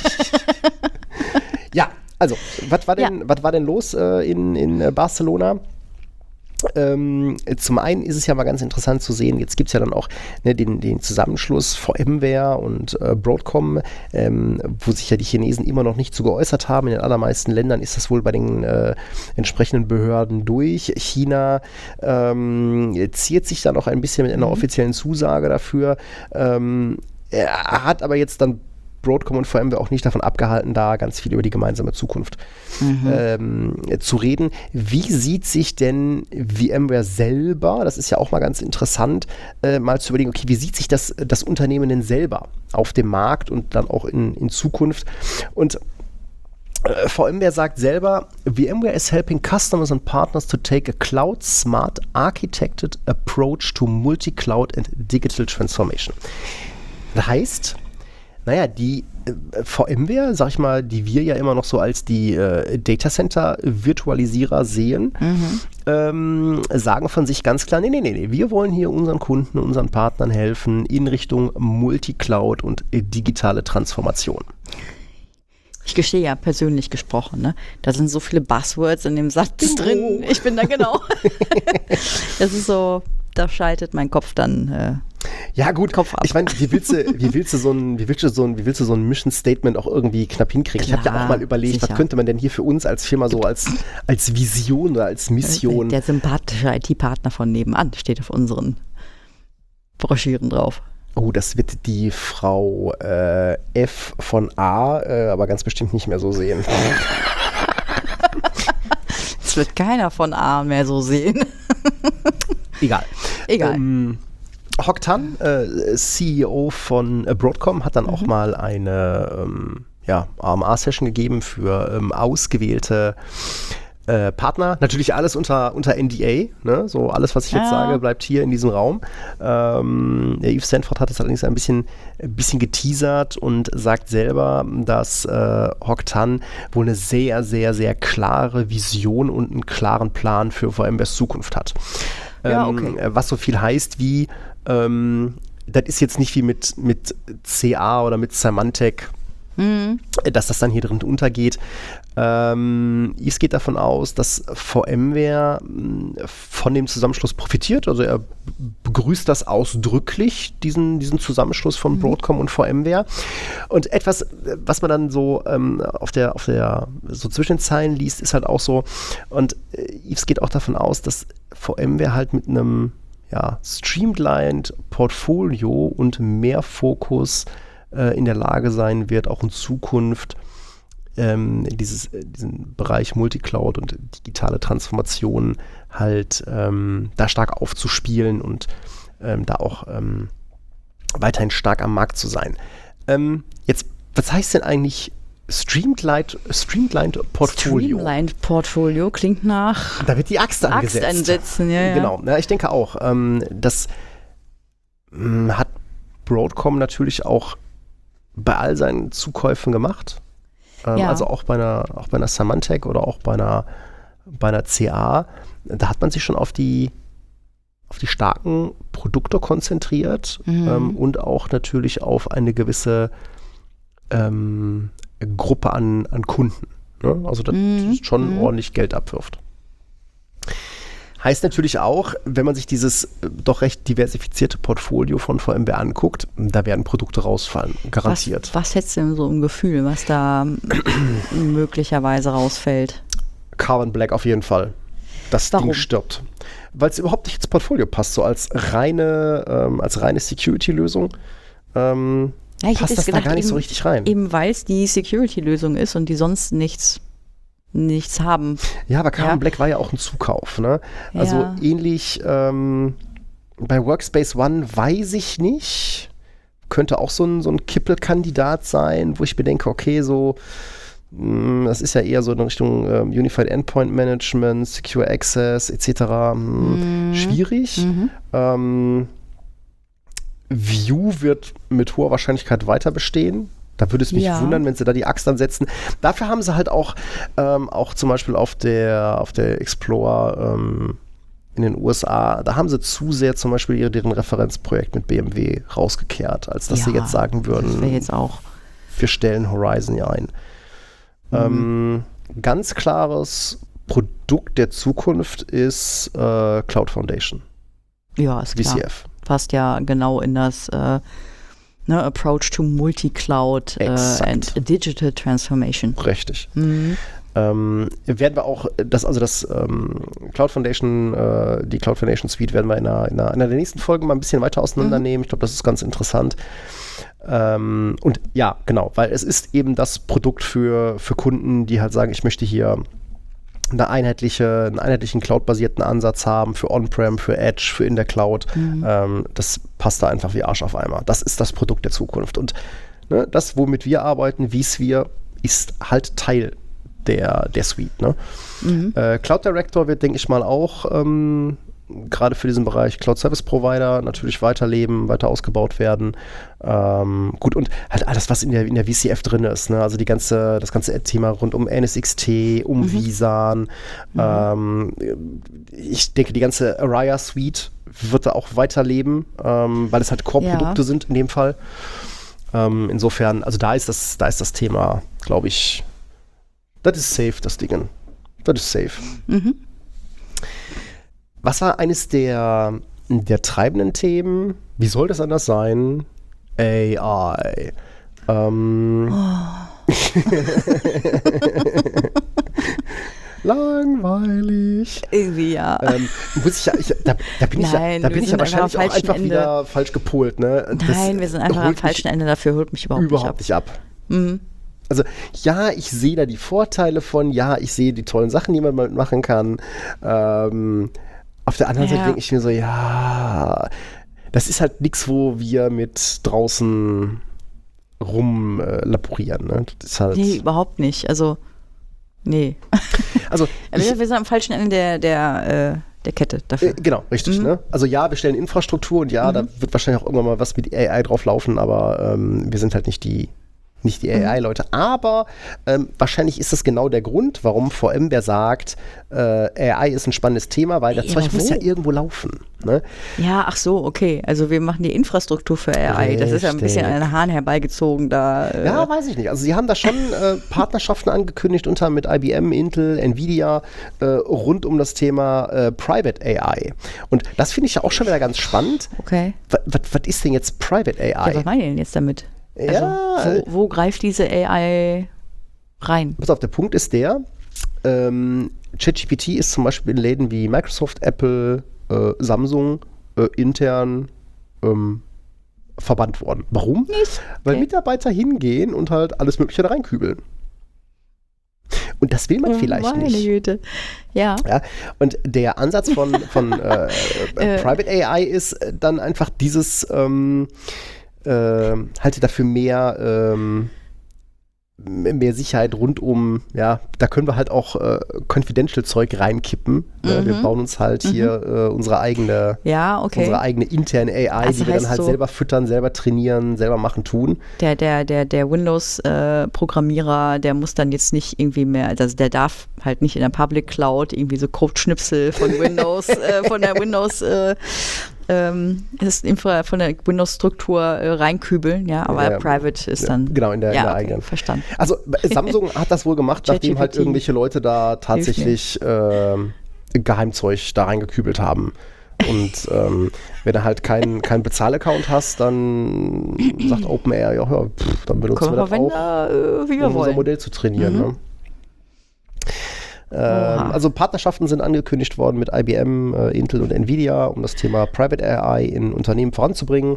Ja, also, was war denn, Ja. was war denn los äh, in, in äh, Barcelona? Ähm, zum einen ist es ja mal ganz interessant zu sehen, jetzt gibt es ja dann auch ne, den, den Zusammenschluss VMware und äh, Broadcom, ähm, wo sich ja die Chinesen immer noch nicht zu geäußert haben. In den allermeisten Ländern ist das wohl bei den äh, entsprechenden Behörden durch. China ähm, ziert sich dann auch ein bisschen mit einer Mhm. offiziellen Zusage dafür. Ähm, er hat aber jetzt dann Broadcom und VMware auch nicht davon abgehalten, da ganz viel über die gemeinsame Zukunft mhm. ähm, zu reden. Wie sieht sich denn VMware selber, das ist ja auch mal ganz interessant, äh, mal zu überlegen, okay, wie sieht sich das, das Unternehmen denn selber auf dem Markt und dann auch in, in Zukunft? Und äh, VMware sagt selber, VMware is helping customers and partners to take a cloud-smart, architected approach to multi-cloud and digital transformation. Das heißt, naja, die äh, VMware, sag ich mal, die wir ja immer noch so als die äh, Datacenter-Virtualisierer sehen, mhm. ähm, sagen von sich ganz klar, nee, nee, nee, nee, wir wollen hier unseren Kunden, unseren Partnern helfen in Richtung Multicloud und äh, digitale Transformation. Ich gestehe ja persönlich gesprochen, ne? Da sind so viele Buzzwords in dem Satz drin. Ich bin da genau. Das ist so, da schaltet mein Kopf dann äh, Ja gut, Kopf ab. Ich meine, wie willst du, wie willst du so ein, wie willst du so ein, wie willst du so ein Mission Statement auch irgendwie knapp hinkriegen? Klar, ich habe ja auch mal überlegt, sicher. was könnte man denn hier für uns als Firma so als, als Vision oder als Mission? Der sympathische I T-Partner von nebenan steht auf unseren Broschüren drauf. Oh, das wird die Frau äh, F von A, äh, aber ganz bestimmt nicht mehr so sehen. Das wird keiner von A mehr so sehen. Egal. Egal. Ähm, Hock Tan, äh, C E O von äh, Broadcom, hat dann mhm. auch mal eine ähm, ja, A M A-Session gegeben für ähm, ausgewählte äh, Partner. Natürlich alles unter, unter N D A. Ne? So alles, was ich jetzt Ja. sage, bleibt hier in diesem Raum. Ähm, der Yves Stanford hat es allerdings ein bisschen, ein bisschen geteasert und sagt selber, dass äh, Hock Tan wohl eine sehr, sehr, sehr klare Vision und einen klaren Plan für VMwares Zukunft hat. Ja, ähm, okay. Was so viel heißt wie, ähm, das ist jetzt nicht wie mit, mit C A oder mit Symantec, Mhm. dass das dann hier drin untergeht. Ähm, Yves geht davon aus, dass VMware mh, von dem Zusammenschluss profitiert. Also er begrüßt das ausdrücklich, diesen, diesen Zusammenschluss von Broadcom und VMware. Und etwas, was man dann so ähm, auf der, auf der so zwischen den Zeilen liest, ist halt auch so, und äh, Yves geht auch davon aus, dass VMware halt mit einem ja, streamlined Portfolio und mehr Fokus in der Lage sein wird, auch in Zukunft ähm, dieses, diesen Bereich Multicloud und digitale Transformation halt ähm, da stark aufzuspielen und ähm, da auch ähm, weiterhin stark am Markt zu sein. Ähm, jetzt, was heißt denn eigentlich Streamlined, Streamlined Portfolio? Streamlined Portfolio klingt nach Da wird die Axt angesetzt. Axt einsetzen, ja, ja. Genau, ja, ich denke auch. Ähm, das mh, hat Broadcom natürlich auch bei all seinen Zukäufen gemacht. Ähm, Ja. Also auch bei einer, auch bei einer Symantec oder auch bei einer, bei einer C A. Da hat man sich schon auf die, auf die starken Produkte konzentriert Mhm. ähm, und auch natürlich auf eine gewisse ähm, Gruppe an, an Kunden. Ne? Also das Mhm. schon Mhm. ordentlich Geld abwirft. Heißt natürlich auch, wenn man sich dieses äh, doch recht diversifizierte Portfolio von VMware anguckt, da werden Produkte rausfallen, garantiert. Was, was hättest du denn so im Gefühl, was da möglicherweise rausfällt? Carbon Black auf jeden Fall. Das Warum? Ding stirbt. Weil es überhaupt nicht ins Portfolio passt, so als reine, ähm, als reine Security-Lösung. Ähm, Ja, ich passt hätte das gedacht, da gar nicht eben, so richtig rein. Eben weil es die Security-Lösung ist und die sonst nichts, nichts haben. Ja, aber Carbon Ja. Black war ja auch ein Zukauf. Ne? Also Ja. ähnlich ähm, bei Workspace ONE weiß ich nicht. Könnte auch so ein, so ein Kippelkandidat sein, wo ich mir denke, okay, so mh, das ist ja eher so in Richtung ähm, Unified Endpoint Management, Secure Access et cetera. Mh, schwierig. Mhm. Ähm, Vue wird mit hoher Wahrscheinlichkeit weiter bestehen. Da würde es mich Ja. wundern, wenn sie da die Axt ansetzen. Dafür haben sie halt auch, ähm, auch zum Beispiel auf der, auf der Explorer ähm, in den U S A, da haben sie zu sehr zum Beispiel ihre, deren Referenzprojekt mit B M W rausgekehrt, als dass Ja, sie jetzt sagen würden, Das wäre jetzt auch. wir stellen Horizon ja ein. Mhm. Ähm, ganz klares Produkt der Zukunft ist äh, Cloud Foundation, Ja, ist V klar. C F. Passt ja genau in das äh, ne, Approach to Multi-Cloud äh, Exakt. and Digital Transformation. Richtig. Mhm. Ähm, werden wir auch, das, also das ähm, Cloud Foundation, äh, die Cloud Foundation Suite werden wir in einer, in einer, einer der nächsten Folgen mal ein bisschen weiter auseinandernehmen. Mhm. Ich glaube, das ist ganz interessant. Ähm, und ja, genau, weil es ist eben das Produkt für, für Kunden, die halt sagen, ich möchte hier eine einheitliche, einen einheitlichen Cloud-basierten Ansatz haben für On-Prem, für Edge, für in der Cloud. Mhm. Ähm, das passt da einfach wie Arsch auf Eimer. Das ist das Produkt der Zukunft. Und ne, das, womit wir arbeiten, vSphere, ist halt Teil der, der Suite. Ne? Mhm. Äh, Cloud Director wird, denke ich mal, auch ähm, gerade für diesen Bereich Cloud Service Provider natürlich weiterleben, weiter ausgebaut werden. Ähm, gut, und halt alles, was in der, in der V C F drin ist, ne? Also die ganze, das ganze Thema rund um N S X T, um Mhm. Visan. Mhm. Ähm, ich denke, die ganze Araya Suite wird da auch weiterleben, ähm, weil es halt Core-Produkte Ja. sind in dem Fall. Ähm, insofern, also da ist das, da ist das Thema, glaube ich, das ist safe, das Ding. Das ist safe. Mhm. Was war eines der, der treibenden Themen? Wie soll das anders sein? A I. Ähm, Langweilig. Irgendwie ja. Ähm, muss ich ja, ich, da, da bin ich Nein, ja, da wir bin ich ja sind einfach wahrscheinlich am auch falschen einfach Ende. wieder falsch gepolt. Ne? Das Nein, wir sind einfach am holt mich falschen Ende, dafür holt mich überhaupt, überhaupt nicht ab. nicht ab. Mhm. Also ja, ich sehe da die Vorteile von, ja, ich sehe die tollen Sachen, die man damit machen kann. Ähm, auf der anderen Ja. Seite denke ich mir so, ja, das ist halt nichts, wo wir mit draußen rumlaborieren. Ne? Das ist halt, Nee, überhaupt nicht. Also, nee. also ich, wir, wir sind am falschen Ende der, der, äh, der Kette dafür. Äh, genau, richtig. Mhm. Ne? Also ja, wir stellen Infrastruktur und ja, Mhm. da wird wahrscheinlich auch irgendwann mal was mit A I drauf laufen, aber ähm, wir sind halt nicht die, nicht die A I-Leute. Aber ähm, wahrscheinlich ist das genau der Grund, warum VMware sagt, äh, A I ist ein spannendes Thema, weil das Ja, Zeug aber muss wo? ja irgendwo laufen. Ne? Ja, ach so, okay. Also wir machen die Infrastruktur für A I. Das ist ja ein bisschen Richtig. an den Haaren herbeigezogen da. Äh, Ja, weiß ich nicht. Also sie haben da schon äh, Partnerschaften angekündigt, unter mit I B M, Intel, Nvidia, äh, rund um das Thema äh, Private A I. Und das finde ich ja auch schon wieder ganz spannend. Okay. Was ist denn jetzt Private A I? Ja, was meinen die denn jetzt damit? Ja, Also, wo, wo greift diese A I rein? pass auf, der Punkt ist der, ähm, ChatGPT ist zum Beispiel in Läden wie Microsoft, Apple, äh, Samsung äh, intern ähm, verbannt worden. Warum? Nicht. Weil Okay. Mitarbeiter hingehen und halt alles Mögliche da reinkübeln. Und das will man vielleicht Meine nicht. Güte. Ja. Ja, und der Ansatz von, von äh, Äh. Private A I ist äh, dann einfach dieses, ähm, äh, halte dafür mehr, ähm, mehr Sicherheit rund um, ja, da können wir halt auch äh, Confidential-Zeug reinkippen. Ne? Wir Mhm. bauen uns halt hier äh, unsere eigene, Ja, okay. unsere eigene interne A I, Also die wir heißt dann halt so- selber füttern, selber trainieren, selber machen, tun. Der, der, der, der Windows-Programmierer, der muss dann jetzt nicht irgendwie mehr, also der darf halt nicht in der Public Cloud irgendwie so Code-Schnipsel von Windows, äh, von der Windows, äh, ähm, ist Infra, von der Windows-Struktur äh, reinkübeln, ja, aber Ja, Private ist ja, dann. genau, in der- in ja, der okay, eigenen. Verstanden. Also Samsung hat das wohl gemacht, nachdem halt ChatGPT irgendwelche Leute da tatsächlich ähm, Geheimzeug da reingekübelt haben. Und ähm, wenn du halt keinen kein Bezahl-Account hast, dann sagt OpenAI, ja, ja pff, dann benutzen Können wir das wir auch, äh, wie wir um unser wollen. Modell zu trainieren. Mhm. Ne? Ähm, also Partnerschaften sind angekündigt worden mit I B M, äh, Intel und Nvidia, um das Thema Private A I in Unternehmen voranzubringen.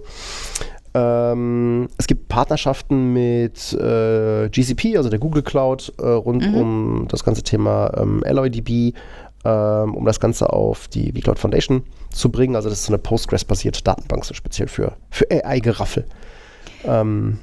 Ähm, es gibt Partnerschaften mit äh, G C P, also der Google Cloud, äh, rund Mhm. um das ganze Thema ähm, AlloyDB, ähm, um das Ganze auf die vCloud Foundation zu bringen. Also das ist so eine Postgres-basierte Datenbank, so speziell für, für A I-Geraffel. Ähm,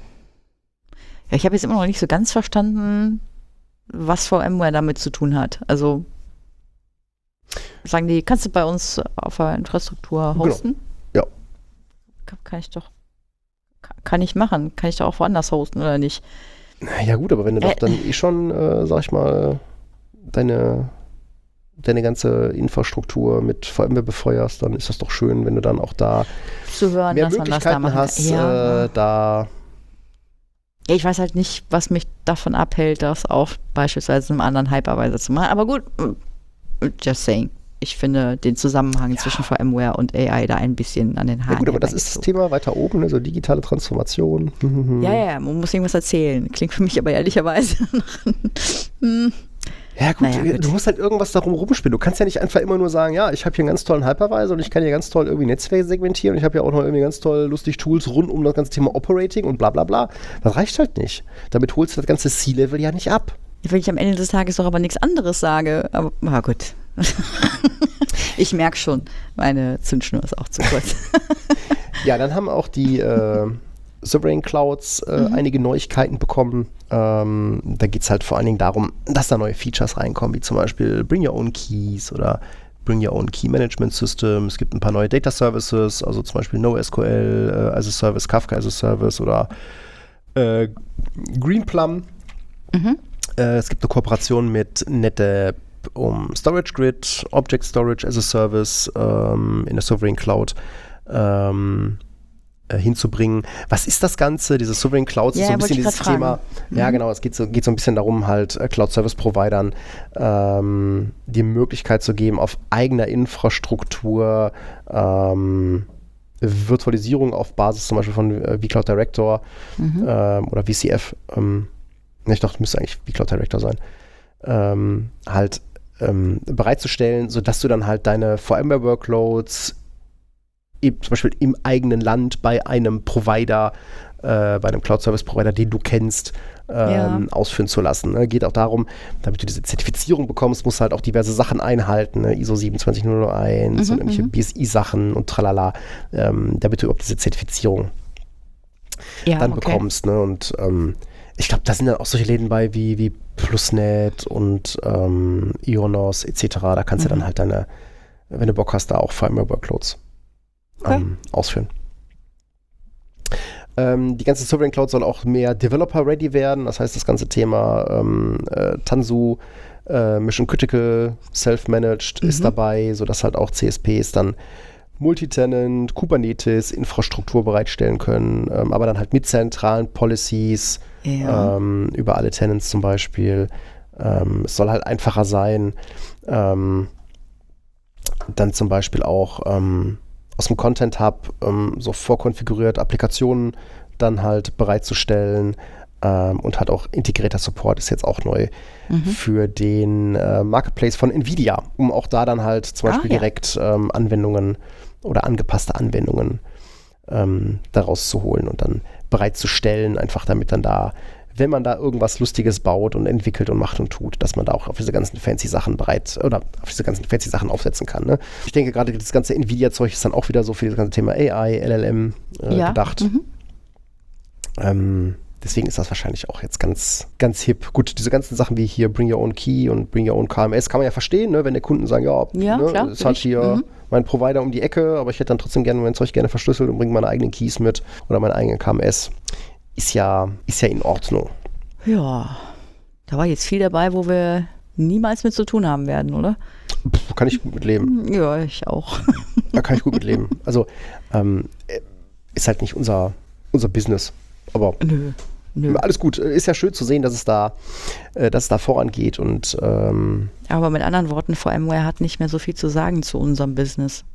Ja, ich habe jetzt immer noch nicht so ganz verstanden, was VMware damit zu tun hat. Also sagen die, kannst du bei uns auf der Infrastruktur hosten? Ja. Kann, kann ich doch, kann, kann ich machen. Kann ich doch auch woanders hosten oder nicht? ja gut, aber wenn du Äh. doch dann eh schon, äh, sag ich mal, deine, deine ganze Infrastruktur mit VMware befeuerst, dann ist das doch schön, wenn du dann auch da Zu hören, mehr dass man das da Möglichkeiten machen hast, kann. Ja. äh, da Ja, ich weiß halt nicht, was mich davon abhält, das auf beispielsweise einem anderen Hypervisor zu machen. Aber gut, just saying. Ich finde den Zusammenhang zwischen VMware und A I da ein bisschen an den Haaren ja gut, aber das ist das herbeigezogen. Thema weiter oben, ne? So digitale Transformation. Ja, ja, man muss irgendwas erzählen. Klingt für mich aber ehrlicherweise nach hm, Ja gut, Naja, gut. du musst halt irgendwas darum rumspielen. Du kannst ja nicht einfach immer nur sagen, ja, ich habe hier einen ganz tollen Hypervisor und ich kann hier ganz toll irgendwie Netzwerke segmentieren und ich habe ja auch noch irgendwie ganz toll lustig Tools rund um das ganze Thema Operating und bla bla bla. Das reicht halt nicht. Damit holst du das ganze C-Level ja nicht ab. wenn ich am Ende des Tages doch aber nichts anderes sage. Aber na gut. Ich merke schon, meine Zündschnur ist auch zu kurz. Ja, dann haben auch die äh, Sovereign Clouds äh, Mhm. einige Neuigkeiten bekommen. Ähm, da geht es halt vor allen Dingen darum, dass da neue Features reinkommen, wie zum Beispiel Bring Your Own Keys oder Bring Your Own Key Management System. Es gibt ein paar neue Data Services, also zum Beispiel NoSQL äh, as a Service, Kafka as a Service oder äh, Greenplum. Mhm. Äh, es gibt eine Kooperation mit NetApp, um Storage Grid, Object Storage as a Service ähm, in der Sovereign Cloud ähm, äh, hinzubringen. Was ist das Ganze? Diese Sovereign Clouds Ja, ist so ein wollte bisschen ich dieses grad Thema. fragen. Ja, Mhm. genau. Es geht so, geht so ein bisschen darum, halt äh, Cloud-Service-Providern ähm, die Möglichkeit zu geben, auf eigener Infrastruktur ähm, Virtualisierung auf Basis zum Beispiel von äh, vCloud Director Mhm. ähm, oder V C F. Ähm, ich dachte, müsste eigentlich vCloud Director sein. Ähm, halt ähm, bereitzustellen, sodass du dann halt deine VMware-Workloads eben zum Beispiel im eigenen Land bei einem Provider, äh, bei einem Cloud-Service-Provider, den du kennst, ähm, Ja. ausführen zu lassen. Ne? Geht auch darum, damit du diese Zertifizierung bekommst, musst du halt auch diverse Sachen einhalten, ne? I S O sieben zwei null null eins Mhm, und irgendwelche mhm. B S I-Sachen und tralala, ähm, damit du überhaupt diese Zertifizierung Ja, dann okay. bekommst. Ne? Und ähm, ich glaube, da sind dann auch solche Läden bei wie, wie Plusnet und ähm, Ionos et cetera. Da kannst Mhm. du dann halt deine, wenn du Bock hast, da auch VMware-Workloads Okay. ähm, ausführen. Ähm, die ganze Sovereign Cloud soll auch mehr Developer-ready werden. Das heißt, das ganze Thema ähm, äh, Tanzu, äh, Mission Critical, Self-Managed ist Mhm. dabei, sodass halt auch C S Ps dann Multitenant, Kubernetes, Infrastruktur bereitstellen können, ähm, aber dann halt mit zentralen Policies Ja. ähm, über alle Tenants zum Beispiel. Ähm, es soll halt einfacher sein, ähm, dann zum Beispiel auch ähm, aus dem Content Hub ähm, so vorkonfigurierte Applikationen dann halt bereitzustellen ähm, und halt auch integrierter Support ist jetzt auch neu Mhm. für den äh, Marketplace von Nvidia, um auch da dann halt zum Ah, Beispiel ja. direkt ähm, Anwendungen oder angepasste Anwendungen ähm, daraus zu holen und dann bereitzustellen, einfach damit dann da, wenn man da irgendwas Lustiges baut und entwickelt und macht und tut, dass man da auch auf diese ganzen fancy Sachen bereit oder auf diese ganzen fancy Sachen aufsetzen kann. Ne? Ich denke gerade das ganze Nvidia-Zeug ist dann auch wieder so für das ganze Thema A I, L L M äh, Ja. gedacht. Mhm. Ähm, deswegen ist das wahrscheinlich auch jetzt ganz, ganz hip. Gut, diese ganzen Sachen wie hier Bring Your Own Key und Bring Your Own K M S kann man ja verstehen, ne? Wenn der Kunden sagen, ja, Ja, ne, klar, ist will halt ich. hier Mhm. mein Provider um die Ecke, aber ich hätte dann trotzdem gerne mein Zeug gerne verschlüsselt und bringe meine eigenen Keys mit oder meine eigenen K M S. Ist ja, ist ja in Ordnung. Ja, da war jetzt viel dabei, wo wir niemals mit zu tun haben werden, oder? Pff, kann ich gut mit leben. Ja, ich auch. Da kann ich gut mit leben. Also, ähm, äh, ist halt nicht unser, unser Business. Aber Nö. Nö. alles gut. Ist ja schön zu sehen, dass es da, äh, dass es da vorangeht. Und ähm, Aber mit anderen Worten, VMware hat nicht mehr so viel zu sagen zu unserem Business.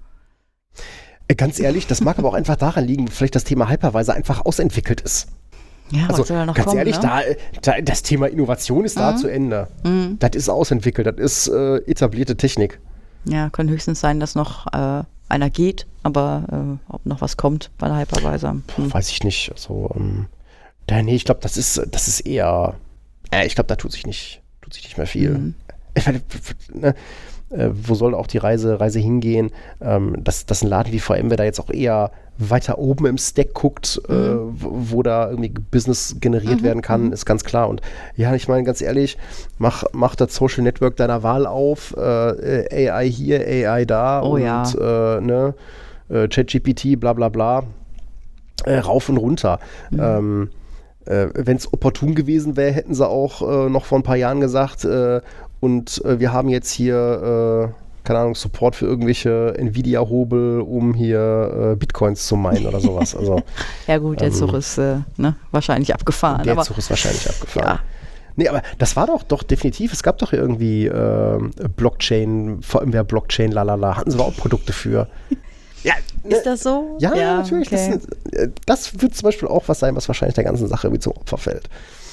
ganz ehrlich, das mag aber auch einfach daran liegen, vielleicht das Thema Hypervisor einfach ausentwickelt ist. Ja, Also was soll da noch ganz kommen, ehrlich, ne? da, da, das Thema Innovation ist da Mhm. zu Ende. Mhm. Das ist ausentwickelt, das ist äh, etablierte Technik. Ja, kann höchstens sein, dass noch äh, einer geht, aber äh, ob noch was kommt bei der Hypervisor. Hm. Weiß ich nicht. Also, ähm, da, nee, ich glaube, das ist, das ist eher, äh, ich glaube, da tut sich nicht, tut sich nicht mehr viel. Mhm. Ich meine, ne, äh, wo soll auch die Reise, Reise hingehen? Ähm, dass, dass ein Laden wie VMware da jetzt auch eher weiter oben im Stack guckt, Mhm. äh, wo, wo da irgendwie Business generiert Mhm. werden kann, ist ganz klar. Und ja, ich meine, ganz ehrlich, mach, mach das Social Network deiner Wahl auf, äh, A I hier, A I da Oh und ja. äh, ne, äh, ChatGPT, bla bla bla, äh, rauf und runter. Mhm. Ähm, äh, wenn es opportun gewesen wäre, hätten sie auch äh, noch vor ein paar Jahren gesagt, äh, und äh, wir haben jetzt hier, äh, keine Ahnung, Support für irgendwelche Nvidia-Hobel, um hier äh, Bitcoins zu meinen oder sowas. Also Ja gut, der Ähm, Zug ist äh, ne, wahrscheinlich abgefahren. der aber Zug ist wahrscheinlich abgefahren. ja, Nee, aber das war doch, doch definitiv, es gab doch irgendwie äh, Blockchain, VMware Blockchain, lalala, hatten sie da auch Produkte für. Ja, ne, ist das so? ja, natürlich. okay. Das, sind, äh, das wird zum Beispiel auch was sein, was wahrscheinlich der ganzen Sache irgendwie zum Opfer fällt.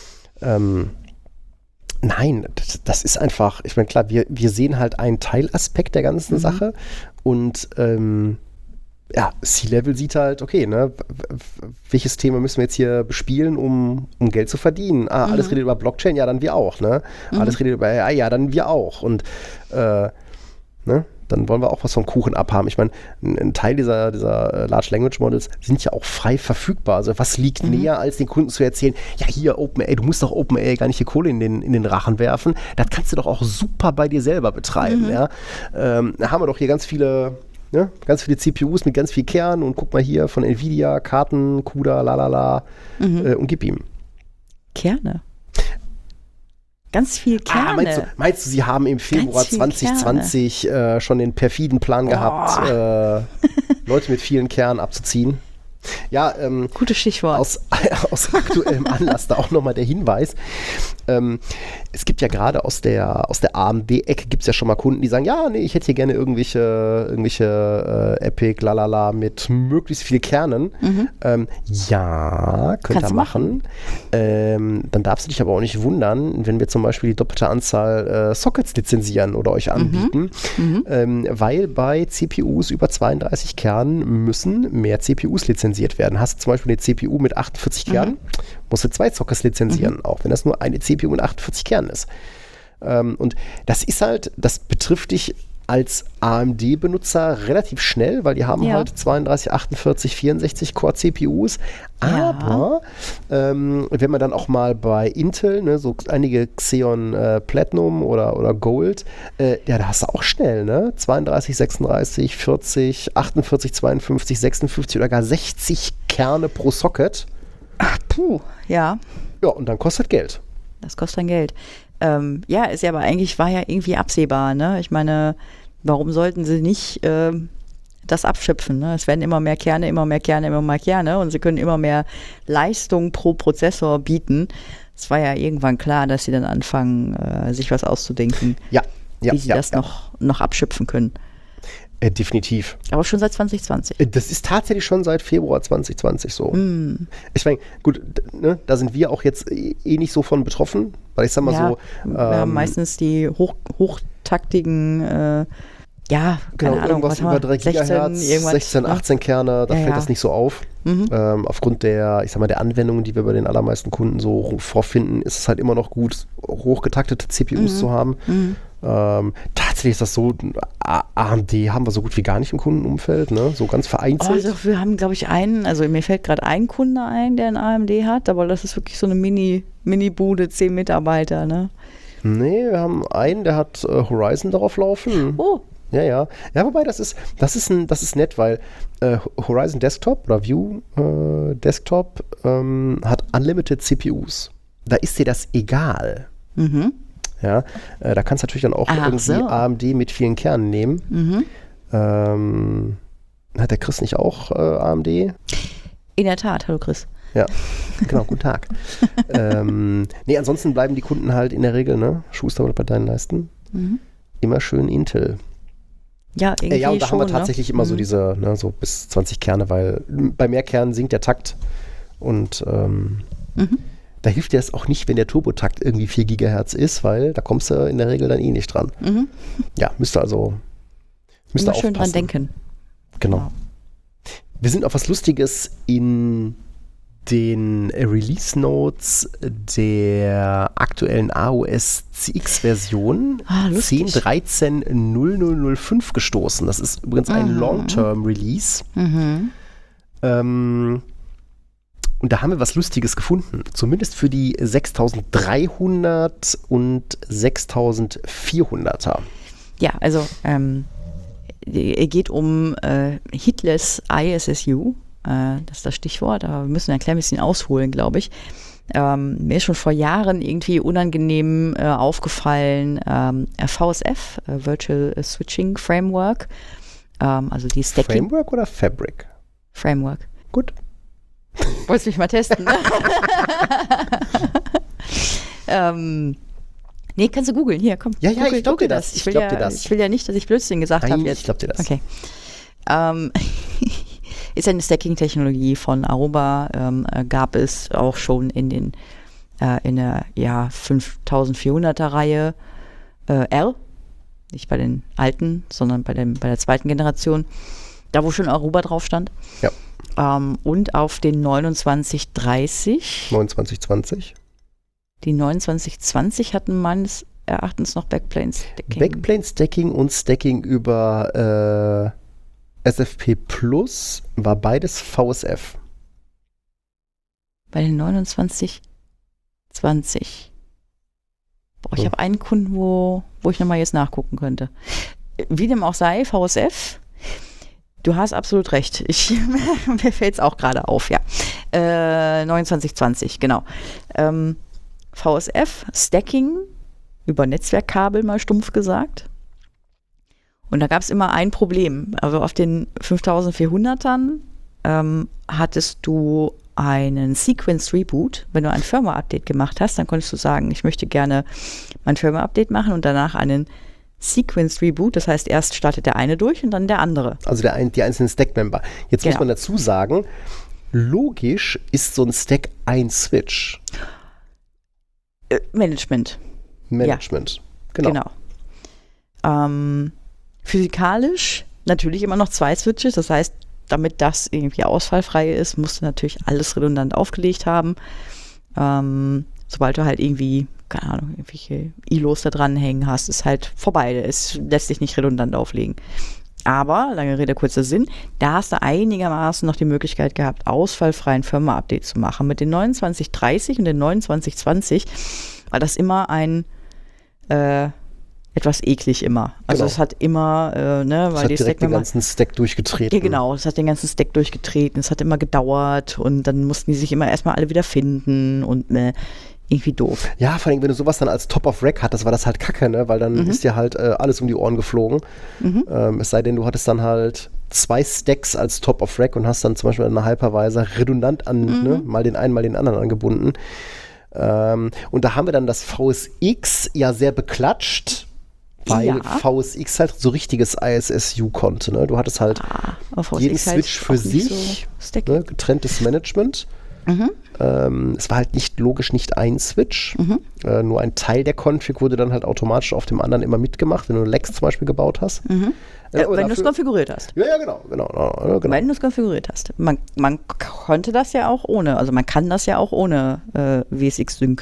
Ähm, nein, das, das ist einfach, ich meine, klar, wir, wir sehen halt einen Teilaspekt der ganzen Mhm. Sache und ähm, ja, C-Level sieht halt, okay, ne, w- w- welches Thema müssen wir jetzt hier bespielen, um, um Geld zu verdienen? Ah, alles Mhm. redet über Blockchain, ja, dann wir auch, ne? Mhm. Alles redet über A I, ja, dann wir auch. Und äh, ne, dann wollen wir auch was vom Kuchen abhaben. Ich meine, ein, ein Teil dieser, dieser äh, Large Language Models sind ja auch frei verfügbar. Also was liegt Mhm. näher, als den Kunden zu erzählen, ja hier OpenAI, du musst doch OpenAI gar nicht die Kohle in den, in den Rachen werfen. Das kannst du doch auch super bei dir selber betreiben. Mhm. Ja? Ähm, da haben wir doch hier ganz viele, ne, ganz viele C P Us mit ganz viel Kern und guck mal hier von Nvidia, Karten, CUDA, lalala Mhm. äh, und gib ihm. Kerne. Ganz viel Kerne. Ah, meinst du, meinst du, sie haben im Februar viel zwanzig zwanzig äh, schon den perfiden Plan gehabt, äh, Leute mit vielen Kernen abzuziehen? Ja, ähm, Gutes Stichwort. aus, aus aktuellem Anlass da auch nochmal der Hinweis. Ähm, es gibt ja gerade aus der, aus der A M D-Ecke gibt es ja schon mal Kunden, die sagen, ja, nee, ich hätte hier gerne irgendwelche, irgendwelche äh, Epic, lalala, mit möglichst viel Kernen. Mhm. Ähm, ja, könnt Kannst ihr du machen. Ähm, dann darfst du dich aber auch nicht wundern, wenn wir zum Beispiel die doppelte Anzahl äh, Sockets lizenzieren oder euch anbieten, Mhm. ähm, weil bei C P Us über zweiunddreißig Kernen müssen mehr C P Us lizenziert werden. Hast du zum Beispiel eine C P U mit achtundvierzig Kernen, musst du zwei Sockets lizenzieren, auch wenn das nur eine C P U mit achtundvierzig Kernen ist. Ähm, und das ist halt, das betrifft dich als A M D-Benutzer relativ schnell, weil die haben Ja. halt zweiunddreißig, achtundvierzig, vierundsechzig Core-C P Us. Ja. Aber ähm, wenn man dann auch mal bei Intel, ne, so einige Xeon äh, Platinum oder, oder Gold, äh, ja, da hast du auch schnell, ne? zweiunddreißig, sechsunddreißig, vierzig, achtundvierzig, zweiundfünfzig, sechsundfünfzig oder gar sechzig Kerne pro Socket. Puh, ja, Ja, und dann kostet Geld. das kostet dann Geld. Ähm, ja, ist ja aber eigentlich, war ja irgendwie absehbar, ne? Ich meine, warum sollten sie nicht ähm, das abschöpfen, ne? Es werden immer mehr Kerne, immer mehr Kerne, immer mehr Kerne und sie können immer mehr Leistung pro Prozessor bieten. Es war ja irgendwann klar, dass sie dann anfangen, äh, sich was auszudenken, Ja, ja, wie sie ja, das ja. noch, noch abschöpfen können. Äh, definitiv. Aber schon seit zwanzig zwanzig. Äh, Das ist tatsächlich schon seit Februar zwanzig zwanzig so. Hm. Ich meine, gut, d- ne, da sind wir auch jetzt eh eh nicht so von betroffen, weil ich sag mal Ja, so. wir haben ähm, meistens die hoch, hochtaktigen, äh, ja, Genau, keine Ahnung, irgendwas was haben über wir? drei Gigahertz, irgendwas, sechzehn, ne? achtzehn Kerne, da Ja, fällt ja. das nicht so auf. Mhm. Ähm, aufgrund der, ich sag mal, der Anwendungen, die wir bei den allermeisten Kunden so ru- vorfinden, ist es halt immer noch gut, hochgetaktete C P Us Mhm. zu haben. Mhm. Ähm, tatsächlich ist das so, A- AMD haben wir so gut wie gar nicht im Kundenumfeld, ne? So ganz Oh, vereinzelt. also wir haben, glaube ich, einen, also mir fällt gerade ein Kunde ein, der ein A M D hat, aber das ist wirklich so eine Mini, Mini-Bude, zehn Mitarbeiter, ne? Nee, wir haben einen, der hat äh, Horizon darauf laufen. Oh, Ja, ja. Ja, wobei das ist, das ist, ein, das ist nett, weil äh, Horizon Desktop oder View äh, Desktop ähm, hat Unlimited C P Us. Da ist dir das egal. mhm, Ja, äh, da kannst du natürlich dann auch Ach irgendwie so. A M D mit vielen Kernen nehmen. mhm. Ähm, hat der Chris nicht auch äh, A M D? In der Tat, hallo Chris. Ja. Genau, guten Tag. ähm, nee, ansonsten bleiben die Kunden halt in der Regel, ne, Schuster bei deinen Leisten, mhm. immer schön Intel. Ja, irgendwie äh, ja, und da schon, haben wir tatsächlich ne? immer mhm. so diese, ne, so bis zwanzig Kerne, weil bei mehr Kernen sinkt der Takt und ähm, mhm. da hilft dir das auch nicht, wenn der Turbotakt irgendwie vier Gigahertz ist, weil da kommst du in der Regel dann eh nicht dran. Mhm. Ja, müsste also müsste immer schön aufpassen. dran denken. Genau. Wow. Wir sind auf was Lustiges in den Release Notes der aktuellen A O S C X-Version ah, zehn Punkt dreizehn Punkt null null null fünf gestoßen. Das ist übrigens ein mhm. Long-Term-Release. Mhm. Ähm, und da haben wir was Lustiges gefunden. Zumindest für die sechstausenddreihundert und sechstausendvierhunderter. Ja, also ähm, es geht um äh, Hitless I S S U. Das ist das Stichwort, aber wir müssen ein klein bisschen ausholen, glaube ich. Ähm, mir ist schon vor Jahren irgendwie unangenehm äh, aufgefallen, ähm, V S F, äh, Virtual Switching Framework, ähm, also die Stacking. Framework oder Fabric? Framework. Gut. Wolltest du mich mal testen, ne? ähm, nee, kannst du googeln. Hier, komm. Ja, ja, Google, ich glaub dir das. das. Ich will, ich glaub ja, dir das. ich will ja nicht, dass ich Blödsinn gesagt habe. Nein, jetzt. ich glaub dir das. Okay. Ähm, ist eine Stacking-Technologie von Aruba, ähm, gab es auch schon in den äh, in der ja, fünftausendvierhunderter Reihe äh, R, nicht bei den alten, sondern bei, dem, bei der zweiten Generation, da wo schon Aruba drauf stand. Ja. Ähm, und auf den neunundzwanzig dreißig. neunundzwanzig zwanzig. Die neunundzwanzig zwanzig hatten meines Erachtens noch Backplane Stacking. Backplane Stacking und Stacking über äh, S F P Plus war beides V S F. Bei den neunundzwanzig zwanzig. Boah, ich hm. habe einen Kunden, wo, wo ich nochmal jetzt nachgucken könnte. Wie dem auch sei, V S F, du hast absolut recht. Ich, mir fällt es auch gerade auf, ja. Äh, neunundzwanzig zwanzig, genau. Ähm, V S F, Stacking über Netzwerkkabel, mal stumpf gesagt. Und da gab es immer ein Problem. Also auf den fünftausendvierhundertern ähm, hattest du einen Sequence Reboot. Wenn du ein Firmware-Update gemacht hast, dann konntest du sagen, ich möchte gerne mein Firmware-Update machen und danach einen Sequence Reboot. Das heißt, erst startet der eine durch und dann der andere. Also der ein, die einzelnen Stack-Member. Jetzt genau. muss man dazu sagen, logisch ist so ein Stack ein Switch. Äh, Management. Management, ja. genau. Genau. Ähm, Physikalisch natürlich immer noch zwei Switches, das heißt, damit das irgendwie ausfallfrei ist, musst du natürlich alles redundant aufgelegt haben. Ähm, sobald du halt irgendwie, keine Ahnung, irgendwelche I L Os da dranhängen hast, ist halt vorbei. Es lässt sich nicht redundant auflegen. Aber, lange Rede, kurzer Sinn, da hast du einigermaßen noch die Möglichkeit gehabt, ausfallfreien Firmware-Update zu machen. Mit den neunundzwanzig dreißig und den neunundzwanzig zwanzig war das immer ein äh, etwas eklig immer. Also genau. es hat immer, äh, ne, weil das hat die direkt Stack den ganzen Stack durchgetreten. Ja, genau, es hat den ganzen Stack durchgetreten, es hat immer gedauert und dann mussten die sich immer erstmal alle wieder finden und äh, irgendwie doof. Ja, vor allem, wenn du sowas dann als Top of Rack hattest, war das halt kacke, ne? Weil dann mhm. ist dir halt äh, alles um die Ohren geflogen. Mhm. Ähm, es sei denn, du hattest dann halt zwei Stacks als Top of Rack und hast dann zum Beispiel eine Hypervisor redundant an, mhm. ne? Mal den einen, mal den anderen angebunden. Ähm, und da haben wir dann das V S X ja sehr beklatscht, weil ja. V S X halt so richtiges I S S U konnte. Ne? Du hattest halt ah, jeden Switch halt für sich, so ne? getrenntes Management. Mhm. Ähm, es war halt nicht logisch nicht ein Switch. Mhm. Äh, nur ein Teil der Config wurde dann halt automatisch auf dem anderen immer mitgemacht, wenn du Lex zum Beispiel gebaut hast. Mhm. Äh, ja, wenn du es konfiguriert hast. Ja, ja, genau. genau, genau, genau. Wenn du es konfiguriert hast. Man, man konnte das ja auch ohne, also man kann das ja auch ohne äh, W S X-Sync.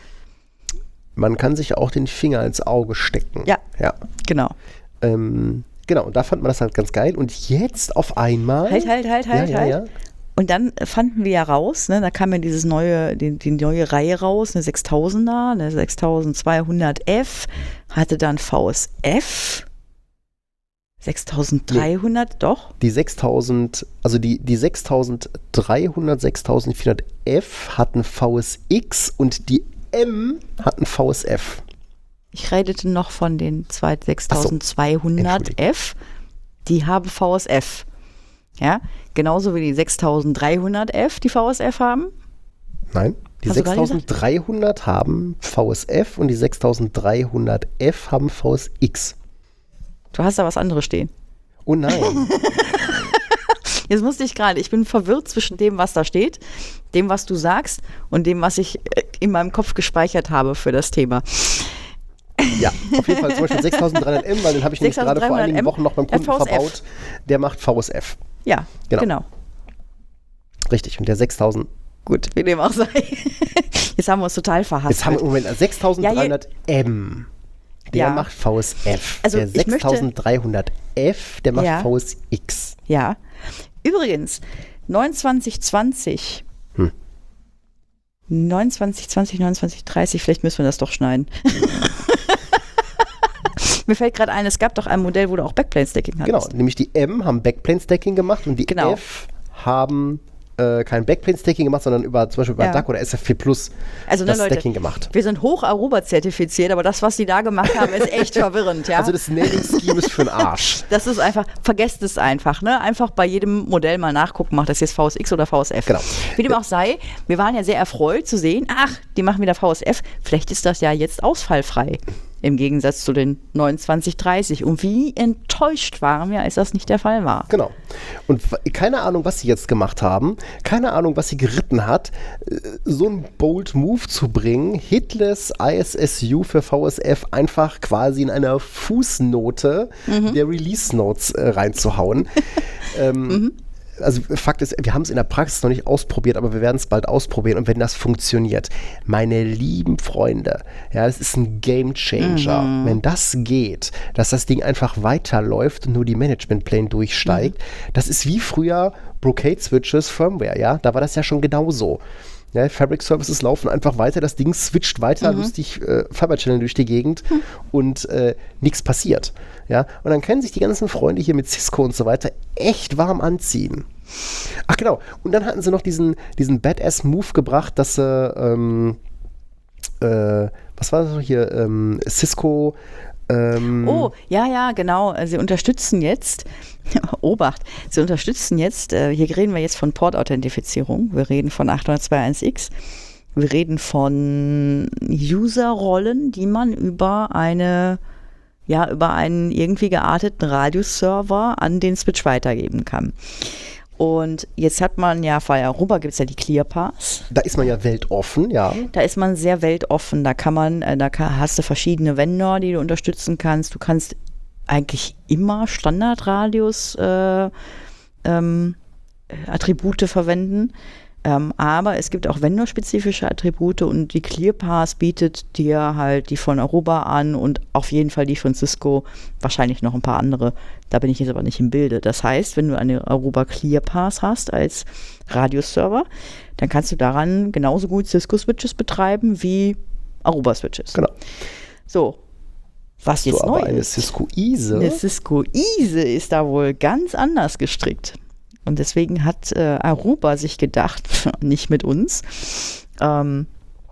Man kann sich auch den Finger ins Auge stecken. Ja, ja. genau. Ähm, genau, und da fand man das halt ganz geil. Und jetzt auf einmal... Halt, halt, halt, halt, ja, halt. Ja, ja. Und dann fanden wir ja raus, ne, da kam ja dieses neue, die, die neue Reihe raus, eine sechstausender, eine sechstausendzweihundert F, hatte dann V S F, sechstausenddreihundert, nee. Doch? Die sechstausend, also die, die sechstausenddreihundert, sechstausendvierhundert F hatten V S X und die M hatten V S F. Ich redete noch von den sechstausendzweihundert so. F, die haben V S F. Ja, genauso wie die sechstausenddreihundert F, die V S F haben. Nein, die Hast du gerade sechstausenddreihundert haben V S F und die sechstausenddreihundert F haben V S X. Du hast da was anderes stehen. Oh nein. Jetzt musste ich gerade, ich bin verwirrt zwischen dem, was da steht, dem, was du sagst und dem, was ich in meinem Kopf gespeichert habe für das Thema. Ja, auf jeden Fall zum Beispiel sechstausenddreihundert M, weil den habe ich nämlich gerade vor einigen Wochen noch beim Kunden V S F. verbaut. Der macht V S F. Ja, Genau. genau. Richtig, und der sechstausend. Gut, wie dem auch sei. Jetzt haben wir uns total verhasst. Jetzt haben wir im Moment sechstausenddreihundert M. Der Ja. macht V S F. Also der ich möchte- sechstausenddreihundert F, der macht Ja. V S X. Ja. Übrigens, neunundzwanzig zwanzig. Hm. neunundzwanzig zwanzig, neunundzwanzig dreißig, vielleicht müssen wir das doch schneiden. Mir fällt gerade ein, es gab doch ein Modell, wo du auch Backplane-Stacking hattest. Genau, nämlich die M haben Backplane-Stacking gemacht und die Genau. F haben äh, kein Backplane-Stacking gemacht, sondern über zum Beispiel bei Ja. D A C oder S F vier Plus Also, ne, das Leute, Stacking gemacht. wir sind hoch Aruba-zertifiziert, aber das, was die da gemacht haben, ist echt verwirrend, ja? Also das Naming-Scheme ist für den Arsch. Das ist einfach, vergesst es einfach, ne? Einfach bei jedem Modell mal nachgucken, macht das jetzt V S X oder V S F. Genau. Wie dem auch sei, wir waren ja sehr erfreut zu sehen, ach, die machen wieder V S F, vielleicht ist das ja jetzt ausfallfrei. Im Gegensatz zu den neunundzwanzig dreißig. Und wie enttäuscht waren wir, als das nicht der Fall war. Genau. Und w- keine Ahnung, was sie jetzt gemacht haben. Keine Ahnung, was sie geritten hat. äh, So einen bold Move zu bringen, Hitless I S S U für V S F einfach quasi in einer Fußnote der Release Notes äh, reinzuhauen. ähm, Also Fakt ist, wir haben es in der Praxis noch nicht ausprobiert, aber wir werden es bald ausprobieren und wenn das funktioniert, meine lieben Freunde, ja, das ist ein Game Changer. Wenn das geht, dass das Ding einfach weiterläuft und nur die Management Plane durchsteigt, das ist wie früher Brocade Switches Firmware, ja, da war das ja schon genauso. Ja, Fabric Services laufen einfach weiter, das Ding switcht weiter lustig äh, Fiber Channel durch die Gegend und äh, nichts passiert. Ja, und dann können sich die ganzen Freunde hier mit Cisco und so weiter echt warm anziehen. Ach genau, und dann hatten sie noch diesen, diesen Badass-Move gebracht, dass sie, ähm, äh, was war das noch hier, ähm, Cisco, ähm, Oh, ja, ja, genau. Sie unterstützen jetzt, Obacht, sie unterstützen jetzt, äh, hier reden wir jetzt von Port-Authentifizierung, wir reden von achthundertzweiundzwanzig X, wir reden von User-Rollen, die man über eine, ja, über einen irgendwie gearteten Radius-Server an den Switch weitergeben kann. Und jetzt hat man ja, bei Aruba gibt es ja die ClearPass. da ist man ja weltoffen, ja. Da ist man sehr weltoffen. Da kann man, äh, da kann, hast du verschiedene Vendor, die du unterstützen kannst. Du kannst eigentlich immer Standardradius äh, ähm, Attribute verwenden. Ähm, aber es gibt auch vendorspezifische Attribute und die ClearPass bietet dir halt die von Aruba an und auf jeden Fall die von Cisco, wahrscheinlich noch ein paar andere. Da bin ich jetzt aber nicht im Bilde. Das heißt, wenn du eine Aruba ClearPass hast als Radius-Server, dann kannst du daran genauso gut Cisco-Switches betreiben wie Aruba-Switches. Genau. So, was jetzt So, neu aber eine ist. Cisco ISE. Eine Cisco ISE ist da wohl ganz anders gestrickt. Und deswegen hat äh, Aruba sich gedacht, nicht mit uns, ähm,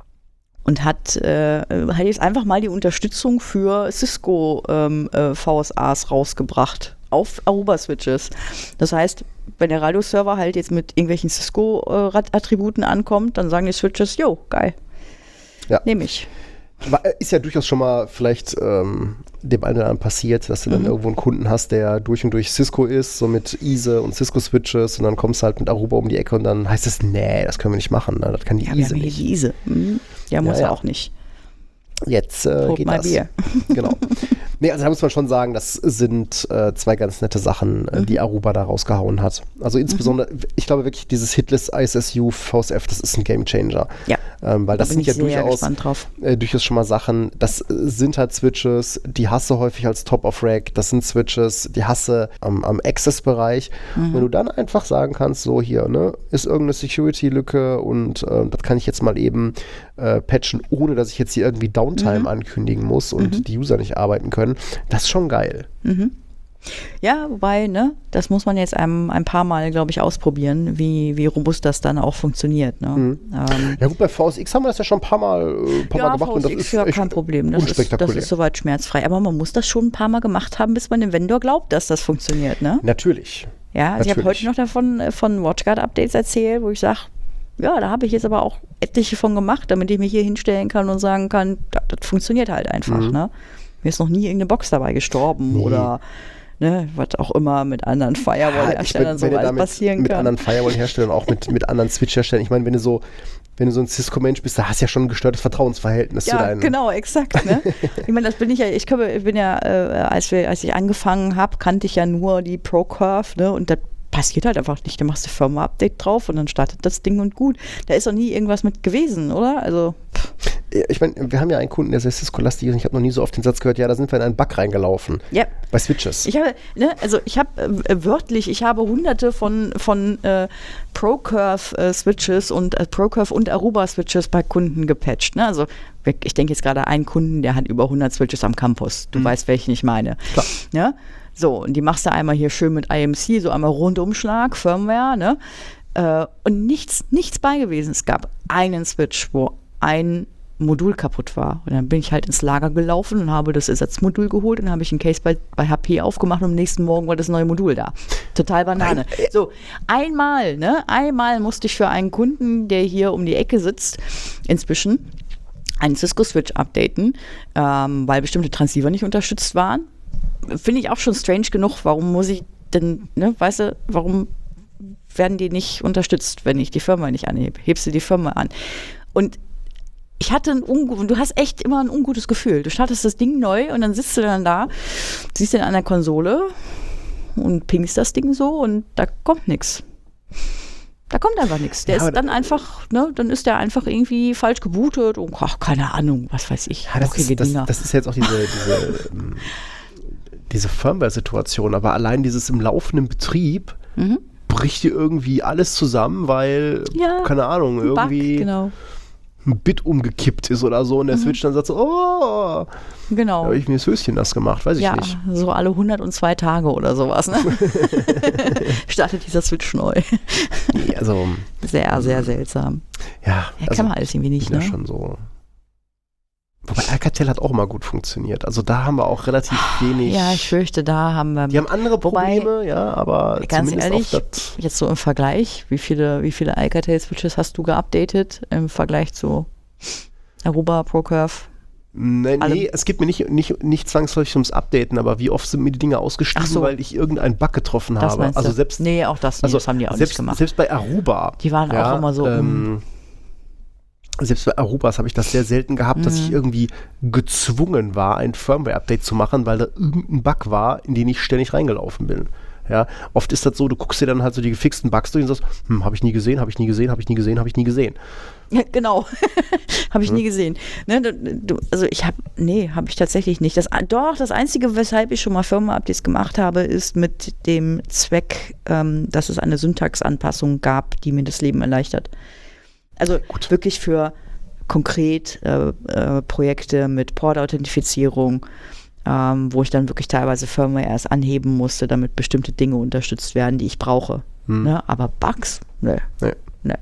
und hat, äh, hat jetzt einfach mal die Unterstützung für Cisco ähm, äh, V S As rausgebracht auf Aruba-Switches. Das heißt, wenn der Radioserver halt jetzt mit irgendwelchen Cisco-Attributen ankommt, dann sagen die Switches, jo, geil, Ja. nehme ich. War- Ist ja durchaus schon mal vielleicht ähm, dem einen oder anderen passiert, dass du dann irgendwo einen Kunden hast, der durch und durch Cisco ist, so mit ISE und Cisco-Switches und dann kommst du halt mit Aruba um die Ecke und dann heißt es, nee, das können wir nicht machen, ne? Das kann die Ja, wir ISE haben hier nicht. die ISE. Hm, ja, muss Ja, ja, ja. auch nicht. Jetzt äh, Holt geht mal das. Bier. Genau. Nee, also da muss man schon sagen, das sind äh, zwei ganz nette Sachen, äh, die Aruba da rausgehauen hat. Also insbesondere, ich glaube wirklich, dieses Hitless I S S U V S F, das ist ein Gamechanger. Ja, Ähm, weil da das bin sind ich ja sehr durchaus, gespannt drauf. äh, durchaus schon mal Sachen, das äh, sind halt Switches, die hast du häufig als Top of Rack, das sind Switches, die hast du am, am Access-Bereich. Mhm. Wenn du dann einfach sagen kannst, so hier, ne, ist irgendeine Security-Lücke und äh, das kann ich jetzt mal eben äh, patchen, ohne dass ich jetzt hier irgendwie Downtime Mhm. ankündigen muss und die User nicht arbeiten können, das ist schon geil. Ja, wobei, ne, das muss man jetzt ein, ein paar Mal, glaube ich, ausprobieren, wie, wie robust das dann auch funktioniert. Ne? Mhm. Ähm, Ja gut, bei V S X haben wir das ja schon ein paar Mal, äh, paar Mal ja, gemacht V und S das X ist ja echt kein Problem. Das ist, unspektakulär. das ist soweit schmerzfrei. Aber man muss das schon ein paar Mal gemacht haben, bis man dem Vendor glaubt, dass das funktioniert. Ne? Natürlich. Ja, also ich habe Natürlich. heute noch davon äh, von WatchGuard-Updates erzählt, wo ich sage, ja, da habe ich jetzt aber auch et etliche von gemacht, damit ich mich hier hinstellen kann und sagen kann, das, das funktioniert halt einfach. Mhm. Ne? Mir ist noch nie irgendeine Box dabei gestorben nee. oder ne, was auch immer mit anderen Firewall-Herstellern ja, so alles passieren mit kann. Mit anderen Firewall-Herstellern, auch mit, mit anderen Switch-Herstellern. Ich meine, wenn du so wenn du so ein Cisco-Mensch bist, da hast du ja schon ein gestörtes Vertrauensverhältnis ja, zu deinen. Ja, genau, exakt. Ne? Ich meine, das bin ich ja, ich, glaube, ich bin ja, äh, als, wir, als ich angefangen habe, kannte ich ja nur die ProCurve, ne, und das passiert halt einfach nicht. Da machst du Firmware-Update drauf und dann startet das Ding und gut. Da ist doch nie irgendwas mit gewesen, oder? Also pff. Ich meine, wir haben ja einen Kunden, der sehr Cisco-lastig ist und ich habe noch nie so oft den Satz gehört, ja, da sind wir in einen Bug reingelaufen. Ja. Bei Switches. Ich habe, ne, also ich habe äh, wörtlich, ich habe hunderte von, von äh, ProCurve-Switches äh, und äh, ProCurve und Aruba-Switches bei Kunden gepatcht. Ne? Also ich denke jetzt gerade an einen Kunden, der hat über hundert Switches am Campus. Du mhm. weißt, welchen ich meine. Klar. Ja? So, und die machst du einmal hier schön mit I M C, so einmal Rundumschlag, Firmware, ne? Äh, und nichts, nichts bei gewesen. Es gab einen Switch, wo ein Modul kaputt war. Und dann bin ich halt ins Lager gelaufen und habe das Ersatzmodul geholt und dann habe ich einen Case bei, bei H P aufgemacht und am nächsten Morgen war das neue Modul da. Total Banane. So, einmal, ne? Einmal musste ich für einen Kunden, der hier um die Ecke sitzt, inzwischen einen Cisco-Switch updaten, ähm, weil bestimmte Transceiver nicht unterstützt waren. Finde ich auch schon strange genug. Warum muss ich denn, ne, weißt du, warum werden die nicht unterstützt, wenn ich die Firma nicht anhebe? Hebst du die Firma an? Und ich hatte ein ungu- du hast echt immer ein ungutes Gefühl. Du startest das Ding neu und dann sitzt du dann da, siehst du an der Konsole und pingst das Ding so und da kommt nichts. Da kommt einfach nichts. Der ja, ist dann einfach, ne, dann ist der einfach irgendwie falsch gebootet und ach, keine Ahnung, was weiß ich. Ja, das, ist, das, das ist jetzt auch diese, diese, diese Firmware-Situation, aber allein dieses im laufenden Betrieb mhm. bricht dir irgendwie alles zusammen, weil, ja, keine Ahnung, irgendwie Bug, genau. ein Bit umgekippt ist oder so und der mhm. Switch dann sagt so, oh, genau. da habe ich mir das Höschen nass gemacht, weiß ich ja, nicht. Ja, so alle hundertzwei Tage oder sowas, ne? Startet dieser Switch neu. Nee, also, sehr, sehr seltsam. Ja, ja also, kann man alles irgendwie nicht, ne? Ja, schon so. Wobei Alcatel hat auch immer gut funktioniert. Also da haben wir auch relativ wenig. Ja, ich fürchte, da haben wir. Die haben andere Probleme, wobei, ja, aber ganz zumindest ehrlich, auf das. Jetzt so im Vergleich, wie viele, wie viele Alcatel-Switches hast du geupdatet im Vergleich zu Aruba, ProCurve? Nee, nee, es geht mir nicht, nicht, nicht zwangsläufig ums Updaten, aber wie oft sind mir die Dinge ausgestiegen, so. weil ich irgendeinen Bug getroffen das habe. Also du? selbst, nee, auch das, nee, also das haben die auch selbst, nicht gemacht. Selbst bei Aruba. Die waren ja, auch immer so. Ähm, um Selbst bei Arubas habe ich das sehr selten gehabt, mhm. dass ich irgendwie gezwungen war, ein Firmware-Update zu machen, weil da irgendein Bug war, in den ich ständig reingelaufen bin. Ja, oft ist das so, du guckst dir dann halt so die gefixten Bugs durch und sagst, hm, habe ich nie gesehen, habe ich nie gesehen, habe ich nie gesehen, habe ich nie gesehen. Ja, genau, habe ich hm. nie gesehen. Ne, du, also ich habe, nee, habe ich tatsächlich nicht. Das, doch, das Einzige, weshalb ich schon mal Firmware-Updates gemacht habe, ist mit dem Zweck, ähm, dass es eine Syntaxanpassung gab, die mir das Leben erleichtert. Also Gut. wirklich für konkret äh, äh, Projekte mit Port-Authentifizierung, ähm, wo ich dann wirklich teilweise Firmware erst anheben musste, damit bestimmte Dinge unterstützt werden, die ich brauche. Hm. Ne? Aber Bugs? Nee. nee. nee.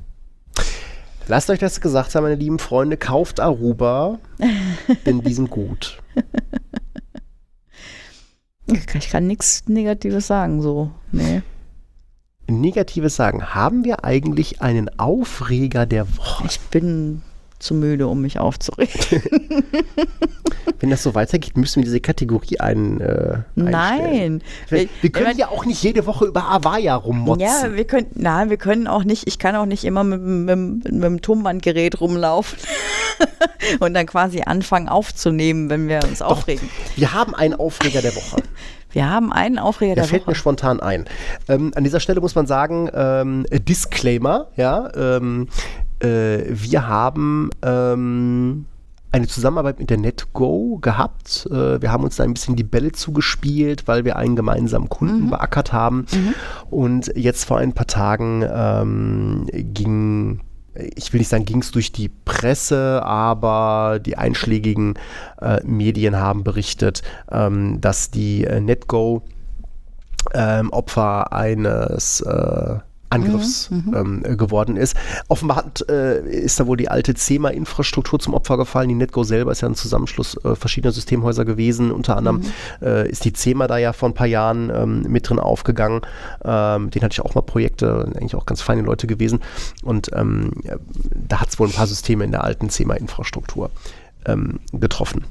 Lasst euch das gesagt haben, meine lieben Freunde, kauft Aruba, denn die sind gut. Ich kann nichts Negatives sagen, so. Nee. Negatives sagen. Haben wir eigentlich einen Aufreger der Woche? Ich bin zu müde, um mich aufzuregen. Wenn das so weitergeht, müssen wir diese Kategorie ein, äh, Nein. Wir, wir können ja auch nicht jede Woche über Avaya rummotzen. Ja, wir können, nein, wir können auch nicht, ich kann auch nicht immer mit, mit, mit dem Tonbandgerät rumlaufen und dann quasi anfangen aufzunehmen, wenn wir uns Doch, aufregen. Wir haben einen Aufreger der Woche. Wir haben einen Aufreger der, der fällt Woche. mir spontan ein. Ähm, an dieser Stelle muss man sagen, ähm, Disclaimer, ja, ähm, äh, wir haben ähm, eine Zusammenarbeit mit der NetGo gehabt. Äh, wir haben uns da ein bisschen die Bälle zugespielt, weil wir einen gemeinsamen Kunden mhm. beackert haben. Mhm. Und jetzt vor ein paar Tagen ähm, ging ich will nicht sagen, ging es durch die Presse, aber die einschlägigen äh, Medien haben berichtet, ähm, dass die äh, NetGo ähm, Opfer eines äh, Angriffs Mhm, ähm, äh, geworden ist. Offenbar hat, äh, ist da wohl die alte C E M A-Infrastruktur zum Opfer gefallen. Die NetGo selber ist ja ein Zusammenschluss äh, verschiedener Systemhäuser gewesen. Unter anderem Mhm. äh, ist die C E M A da ja vor ein paar Jahren ähm, mit drin aufgegangen. Ähm, den hatte ich auch mal Projekte, eigentlich auch ganz feine Leute gewesen. Und ähm, da hat es wohl ein paar Systeme in der alten C E M A-Infrastruktur ähm, getroffen.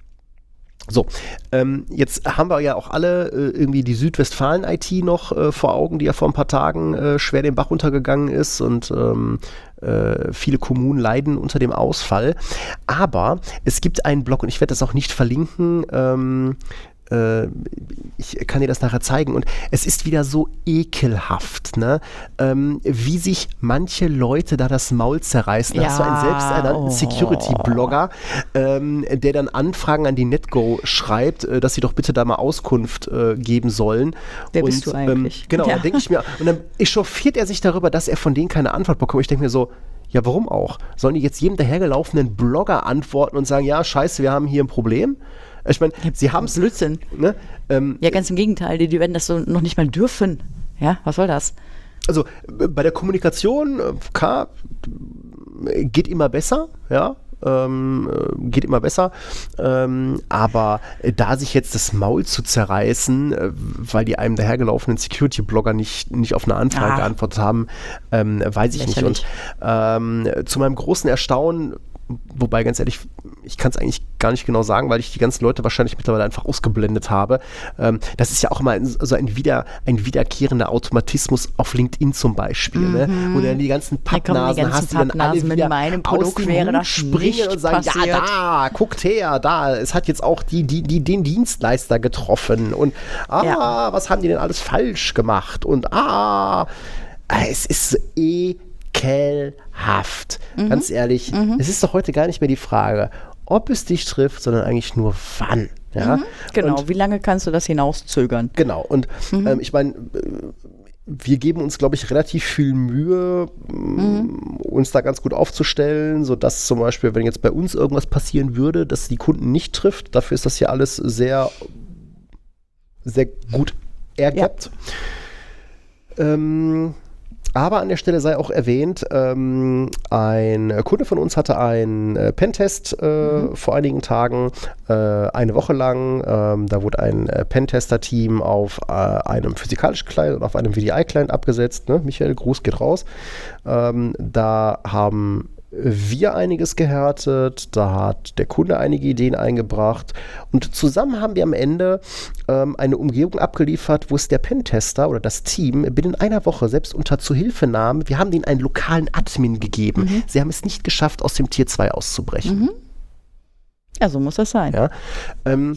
So, ähm, jetzt haben wir ja auch alle äh, irgendwie die Südwestfalen-I T noch äh, vor Augen, die ja vor ein paar Tagen äh, schwer den Bach runtergegangen ist und ähm, äh, viele Kommunen leiden unter dem Ausfall. Aber es gibt einen Blog und ich werde das auch nicht verlinken, ähm, äh, ich kann dir das nachher zeigen und es ist wieder so ekelhaft, ne? ähm, wie sich manche Leute da das Maul zerreißen. Da Ja, hast du einen selbsternannten oh. Security-Blogger, ähm, der dann Anfragen an die NetGo schreibt, äh, dass sie doch bitte da mal Auskunft äh, geben sollen. Wer und, bist du eigentlich? Ähm, genau, Ja. dann denke ich mir, und dann echauffiert er sich darüber, dass er von denen keine Antwort bekommt. Ich denke mir so, ja, warum auch? Sollen die jetzt jedem dahergelaufenen Blogger antworten und sagen, ja, scheiße, wir haben hier ein Problem? Ich meine, sie haben es. Blödsinn. Ne, ähm, Ja, ganz im Gegenteil, die, die werden das so noch nicht mal dürfen. Ja, was soll das? also äh, bei der Kommunikation, äh, klar, äh, geht immer besser, ja. Ähm, äh, geht immer besser, ähm, aber äh, da sich jetzt das Maul zu zerreißen, äh, weil die einem dahergelaufenen Security-Blogger nicht, nicht auf eine Anfrage Ah. geantwortet haben, ähm, weiß ich Lächerlich. nicht. Und ähm, zu meinem großen Erstaunen, wobei ganz ehrlich, ich kann es eigentlich gar nicht genau sagen, weil ich die ganzen Leute wahrscheinlich mittlerweile einfach ausgeblendet habe. Ähm, das ist ja auch immer ein, so ein, wieder, ein wiederkehrender Automatismus auf LinkedIn zum Beispiel, Mhm. ne? Wo du dann die ganzen Da kommen die Pappnasen ganzen hast, die dann alle Pappnasen mit wieder meinem aus Produkt dem wäre Hut das springen nicht und sagen, passiert. ja, da, guckt her, da, es hat jetzt auch die, die, die, den Dienstleister getroffen und ah, Ja. was haben die denn alles falsch gemacht und ah, es ist ekelhaft. Mhm. Ganz ehrlich, es ist doch heute gar nicht mehr die Frage, ob es dich trifft, sondern eigentlich nur wann. Ja? Genau, Und, wie lange kannst du das hinauszögern? genau. Und ähm, ich meine, äh, wir geben uns, glaube ich, relativ viel Mühe, m, uns da ganz gut aufzustellen, sodass zum Beispiel, wenn jetzt bei uns irgendwas passieren würde, dass die Kunden nicht trifft, dafür ist das hier alles sehr, sehr gut ergebt. Ähm, aber an der Stelle sei auch erwähnt, ähm, ein Kunde von uns hatte einen äh, Pentest äh, mhm. vor einigen Tagen, äh, eine Woche lang. Ähm, da wurde ein äh, Pentester-Team auf äh, einem physikalischen Client und auf einem V D I-Client abgesetzt. Ne? Michael, Gruß geht raus. Ähm, da haben wir einiges gehärtet, da hat der Kunde einige Ideen eingebracht und zusammen haben wir am Ende ähm, eine Umgebung abgeliefert, wo es der Pentester oder das Team binnen einer Woche, selbst unter Zuhilfenahme, wir haben denen einen lokalen Admin gegeben. Mhm. Sie haben es nicht geschafft, aus dem Tier zwei auszubrechen. Mhm. Ja, so muss das sein. Ja, ähm,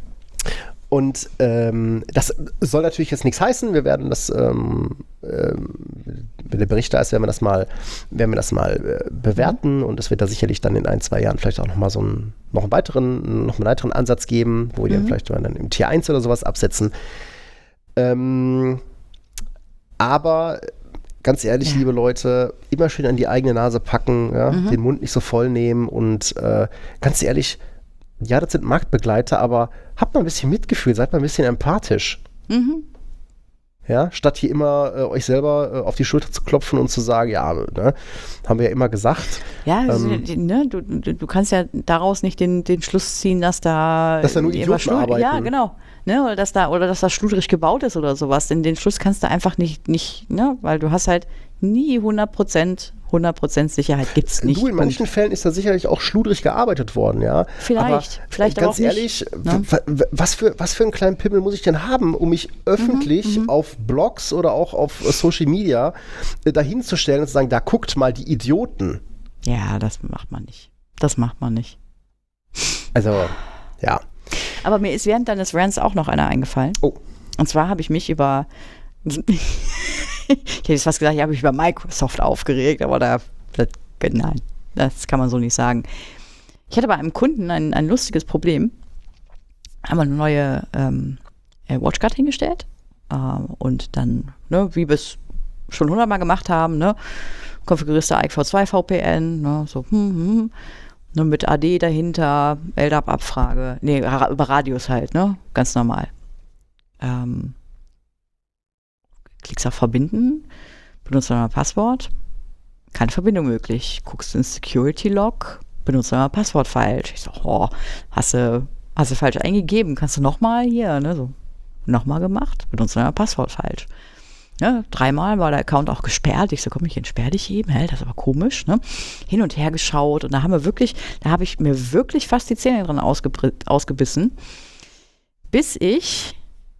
und ähm, das soll natürlich jetzt nichts heißen. Wir werden das, ähm, ähm, wenn der Bericht da ist, werden wir das mal, werden wir das mal äh, bewerten und es wird da sicherlich dann in ein, zwei Jahren vielleicht auch nochmal so einen, noch einen weiteren, noch einen weiteren Ansatz geben, wo wir Mhm. dann vielleicht dann im Tier eins oder sowas absetzen. Ähm, aber ganz ehrlich, Ja. liebe Leute, immer schön an die eigene Nase packen, ja? Mhm. Den Mund nicht so voll nehmen und äh, ganz ehrlich, ja, das sind Marktbegleiter, aber habt mal ein bisschen Mitgefühl, seid mal ein bisschen empathisch. Mhm. Ja, statt hier immer äh, euch selber äh, auf die Schulter zu klopfen und zu sagen, ja, ne, haben wir ja immer gesagt. Ja, also, Ähm, ne, du, du, du kannst ja daraus nicht den, den Schluss ziehen, dass da Dass da nur immer Idioten Schlu- arbeiten. Ja, genau. Ne, oder dass da oder dass das schludrig gebaut ist oder sowas. Denn den Schluss kannst du einfach nicht, nicht, ne, weil du hast halt nie hundert Prozent Sicherheit gibt's nicht. Du, in manchen Fällen ist da sicherlich auch schludrig gearbeitet worden, ja. Vielleicht, aber, vielleicht äh, aber ganz auch nicht, ehrlich, ne? w- w- was für, was für einen kleinen Pimmel muss ich denn haben, um mich öffentlich Mhm, auf Blogs oder auch auf äh, Social Media äh, dahin zu stellen und zu sagen, da guckt mal die Idioten. Ja, das macht man nicht. Das macht man nicht. Also, ja. Aber mir ist während deines Rants auch noch einer eingefallen. Oh. Und zwar habe ich mich über ich hätte jetzt fast gesagt, ich habe mich über Microsoft aufgeregt, aber da, das, nein, das kann man so nicht sagen. Ich hatte bei einem Kunden ein, ein lustiges Problem. Haben wir eine neue ähm, WatchGuard hingestellt äh, und dann, ne, wie wir es schon hundertmal gemacht haben, ne, konfigurierst du I P v zwei V P N, ne, so, hm, hm, ne, mit A D dahinter, L D A P-Abfrage, nee, ra- über Radius halt, ne, ganz normal. Ähm, klickst auf Verbinden, Benutzername, Passwort, keine Verbindung möglich. Guckst ins Security-Log, Benutzername, Passwort falsch. Ich so, oh, hast du, hast du falsch eingegeben, kannst du nochmal hier, ne, so, nochmal gemacht, Benutzername, Passwort falsch. Ja, dreimal war der Account auch gesperrt. Ich so, komm, ich entsperre dich eben. Hä, das ist aber komisch, ne? Hin und her geschaut und da haben wir wirklich, da habe ich mir wirklich fast die Zähne dran ausgebr- ausgebissen, bis ich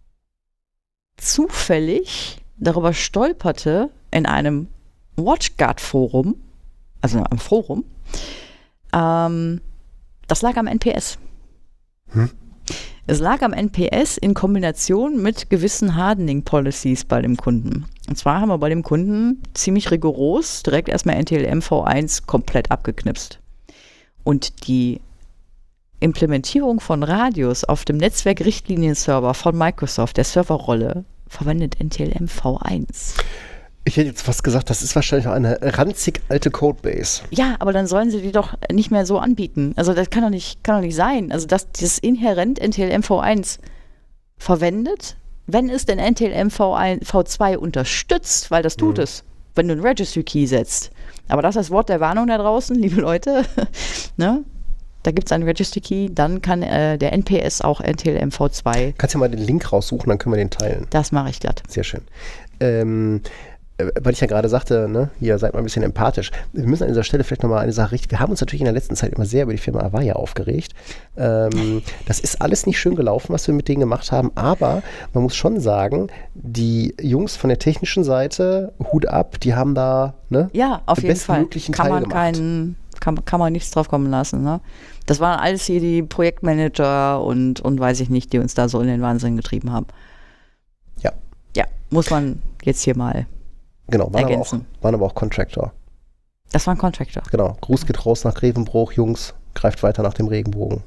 zufällig darüber stolperte in einem WatchGuard-Forum, also am Forum, ähm, das lag am N P S. Hm? Es lag am N P S in Kombination mit gewissen Hardening-Policies bei dem Kunden. Und zwar haben wir bei dem Kunden ziemlich rigoros direkt erstmal N T L M V eins komplett abgeknipst. Und die Implementierung von Radius auf dem Netzwerk-Richtlinien-Server von Microsoft, der Serverrolle, verwendet N T L M V eins. Ich hätte jetzt fast gesagt, das ist wahrscheinlich auch eine ranzig alte Codebase. Ja, aber dann sollen sie die doch nicht mehr so anbieten. Also das kann doch nicht, kann doch nicht sein. Also dass das inhärent N T L M V eins verwendet, wenn es denn N T L M V zwei unterstützt, weil das tut mhm. es, wenn du einen Registry Key setzt. Aber das ist das Wort der Warnung da draußen, liebe Leute. ne? Da gibt es einen Registry Key, dann kann äh, der N P S auch N T L M V zwei. Kannst du ja mal den Link raussuchen, dann können wir den teilen. Das mache ich glatt. Sehr schön. Ähm, weil ich ja gerade sagte, ne, hier seid mal ein bisschen empathisch. Wir müssen an dieser Stelle vielleicht nochmal eine Sache richten. Wir haben uns natürlich in der letzten Zeit immer sehr über die Firma Avaya aufgeregt. Ähm, das ist alles nicht schön gelaufen, was wir mit denen gemacht haben, aber man muss schon sagen, die Jungs von der technischen Seite, Hut ab, die haben da ne, ja, auf den jeden Fall. bestmöglichen Kann Teil man gemacht. keinen, kann, kann man nichts drauf kommen lassen. Ne? Das waren alles hier die Projektmanager und, und weiß ich nicht, die uns da so in den Wahnsinn getrieben haben. Ja. Ja, muss man jetzt hier mal Genau, waren aber, auch, ergänzen. waren aber auch Contractor. Das war ein Contractor. Genau, Gruß geht raus nach Grevenbruch, Jungs, greift weiter nach dem Regenbogen.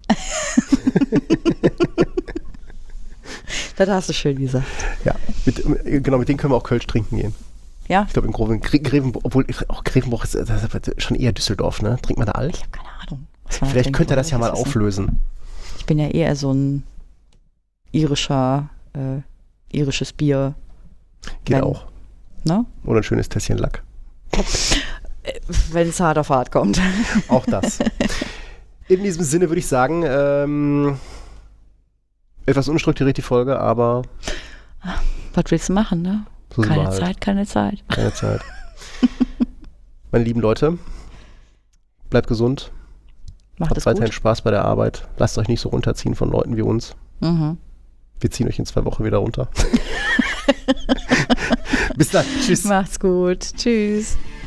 Das hast du schön gesagt. Ja, mit, genau, mit denen können wir auch Kölsch trinken gehen. Ja? Ich glaube in Greven, Grevenbruch, obwohl auch Grevenbruch ist, das ist schon eher Düsseldorf, ne? Trinkt man da alt? Ich habe keine Ahnung. Was man Vielleicht da könnt ihr das ja mal ist auflösen. Ich bin ja eher so ein irischer, äh, irisches Bier. Geht Wenn, auch. Ne? Oder ein schönes Tässchen Lack. Wenn es hart auf hart kommt. Auch das. In diesem Sinne würde ich sagen, ähm, etwas unstrukturiert die Folge, aber was willst du machen, ne? so sind wir Keine halt. Zeit, keine Zeit. Keine Zeit. Meine lieben Leute, bleibt gesund. Macht Habt es weiterhin gut. Spaß bei der Arbeit. Lasst euch nicht so runterziehen von Leuten wie uns. Mhm. Wir ziehen euch in zwei Wochen wieder runter. Bis dann. Tschüss. Macht's gut. Tschüss.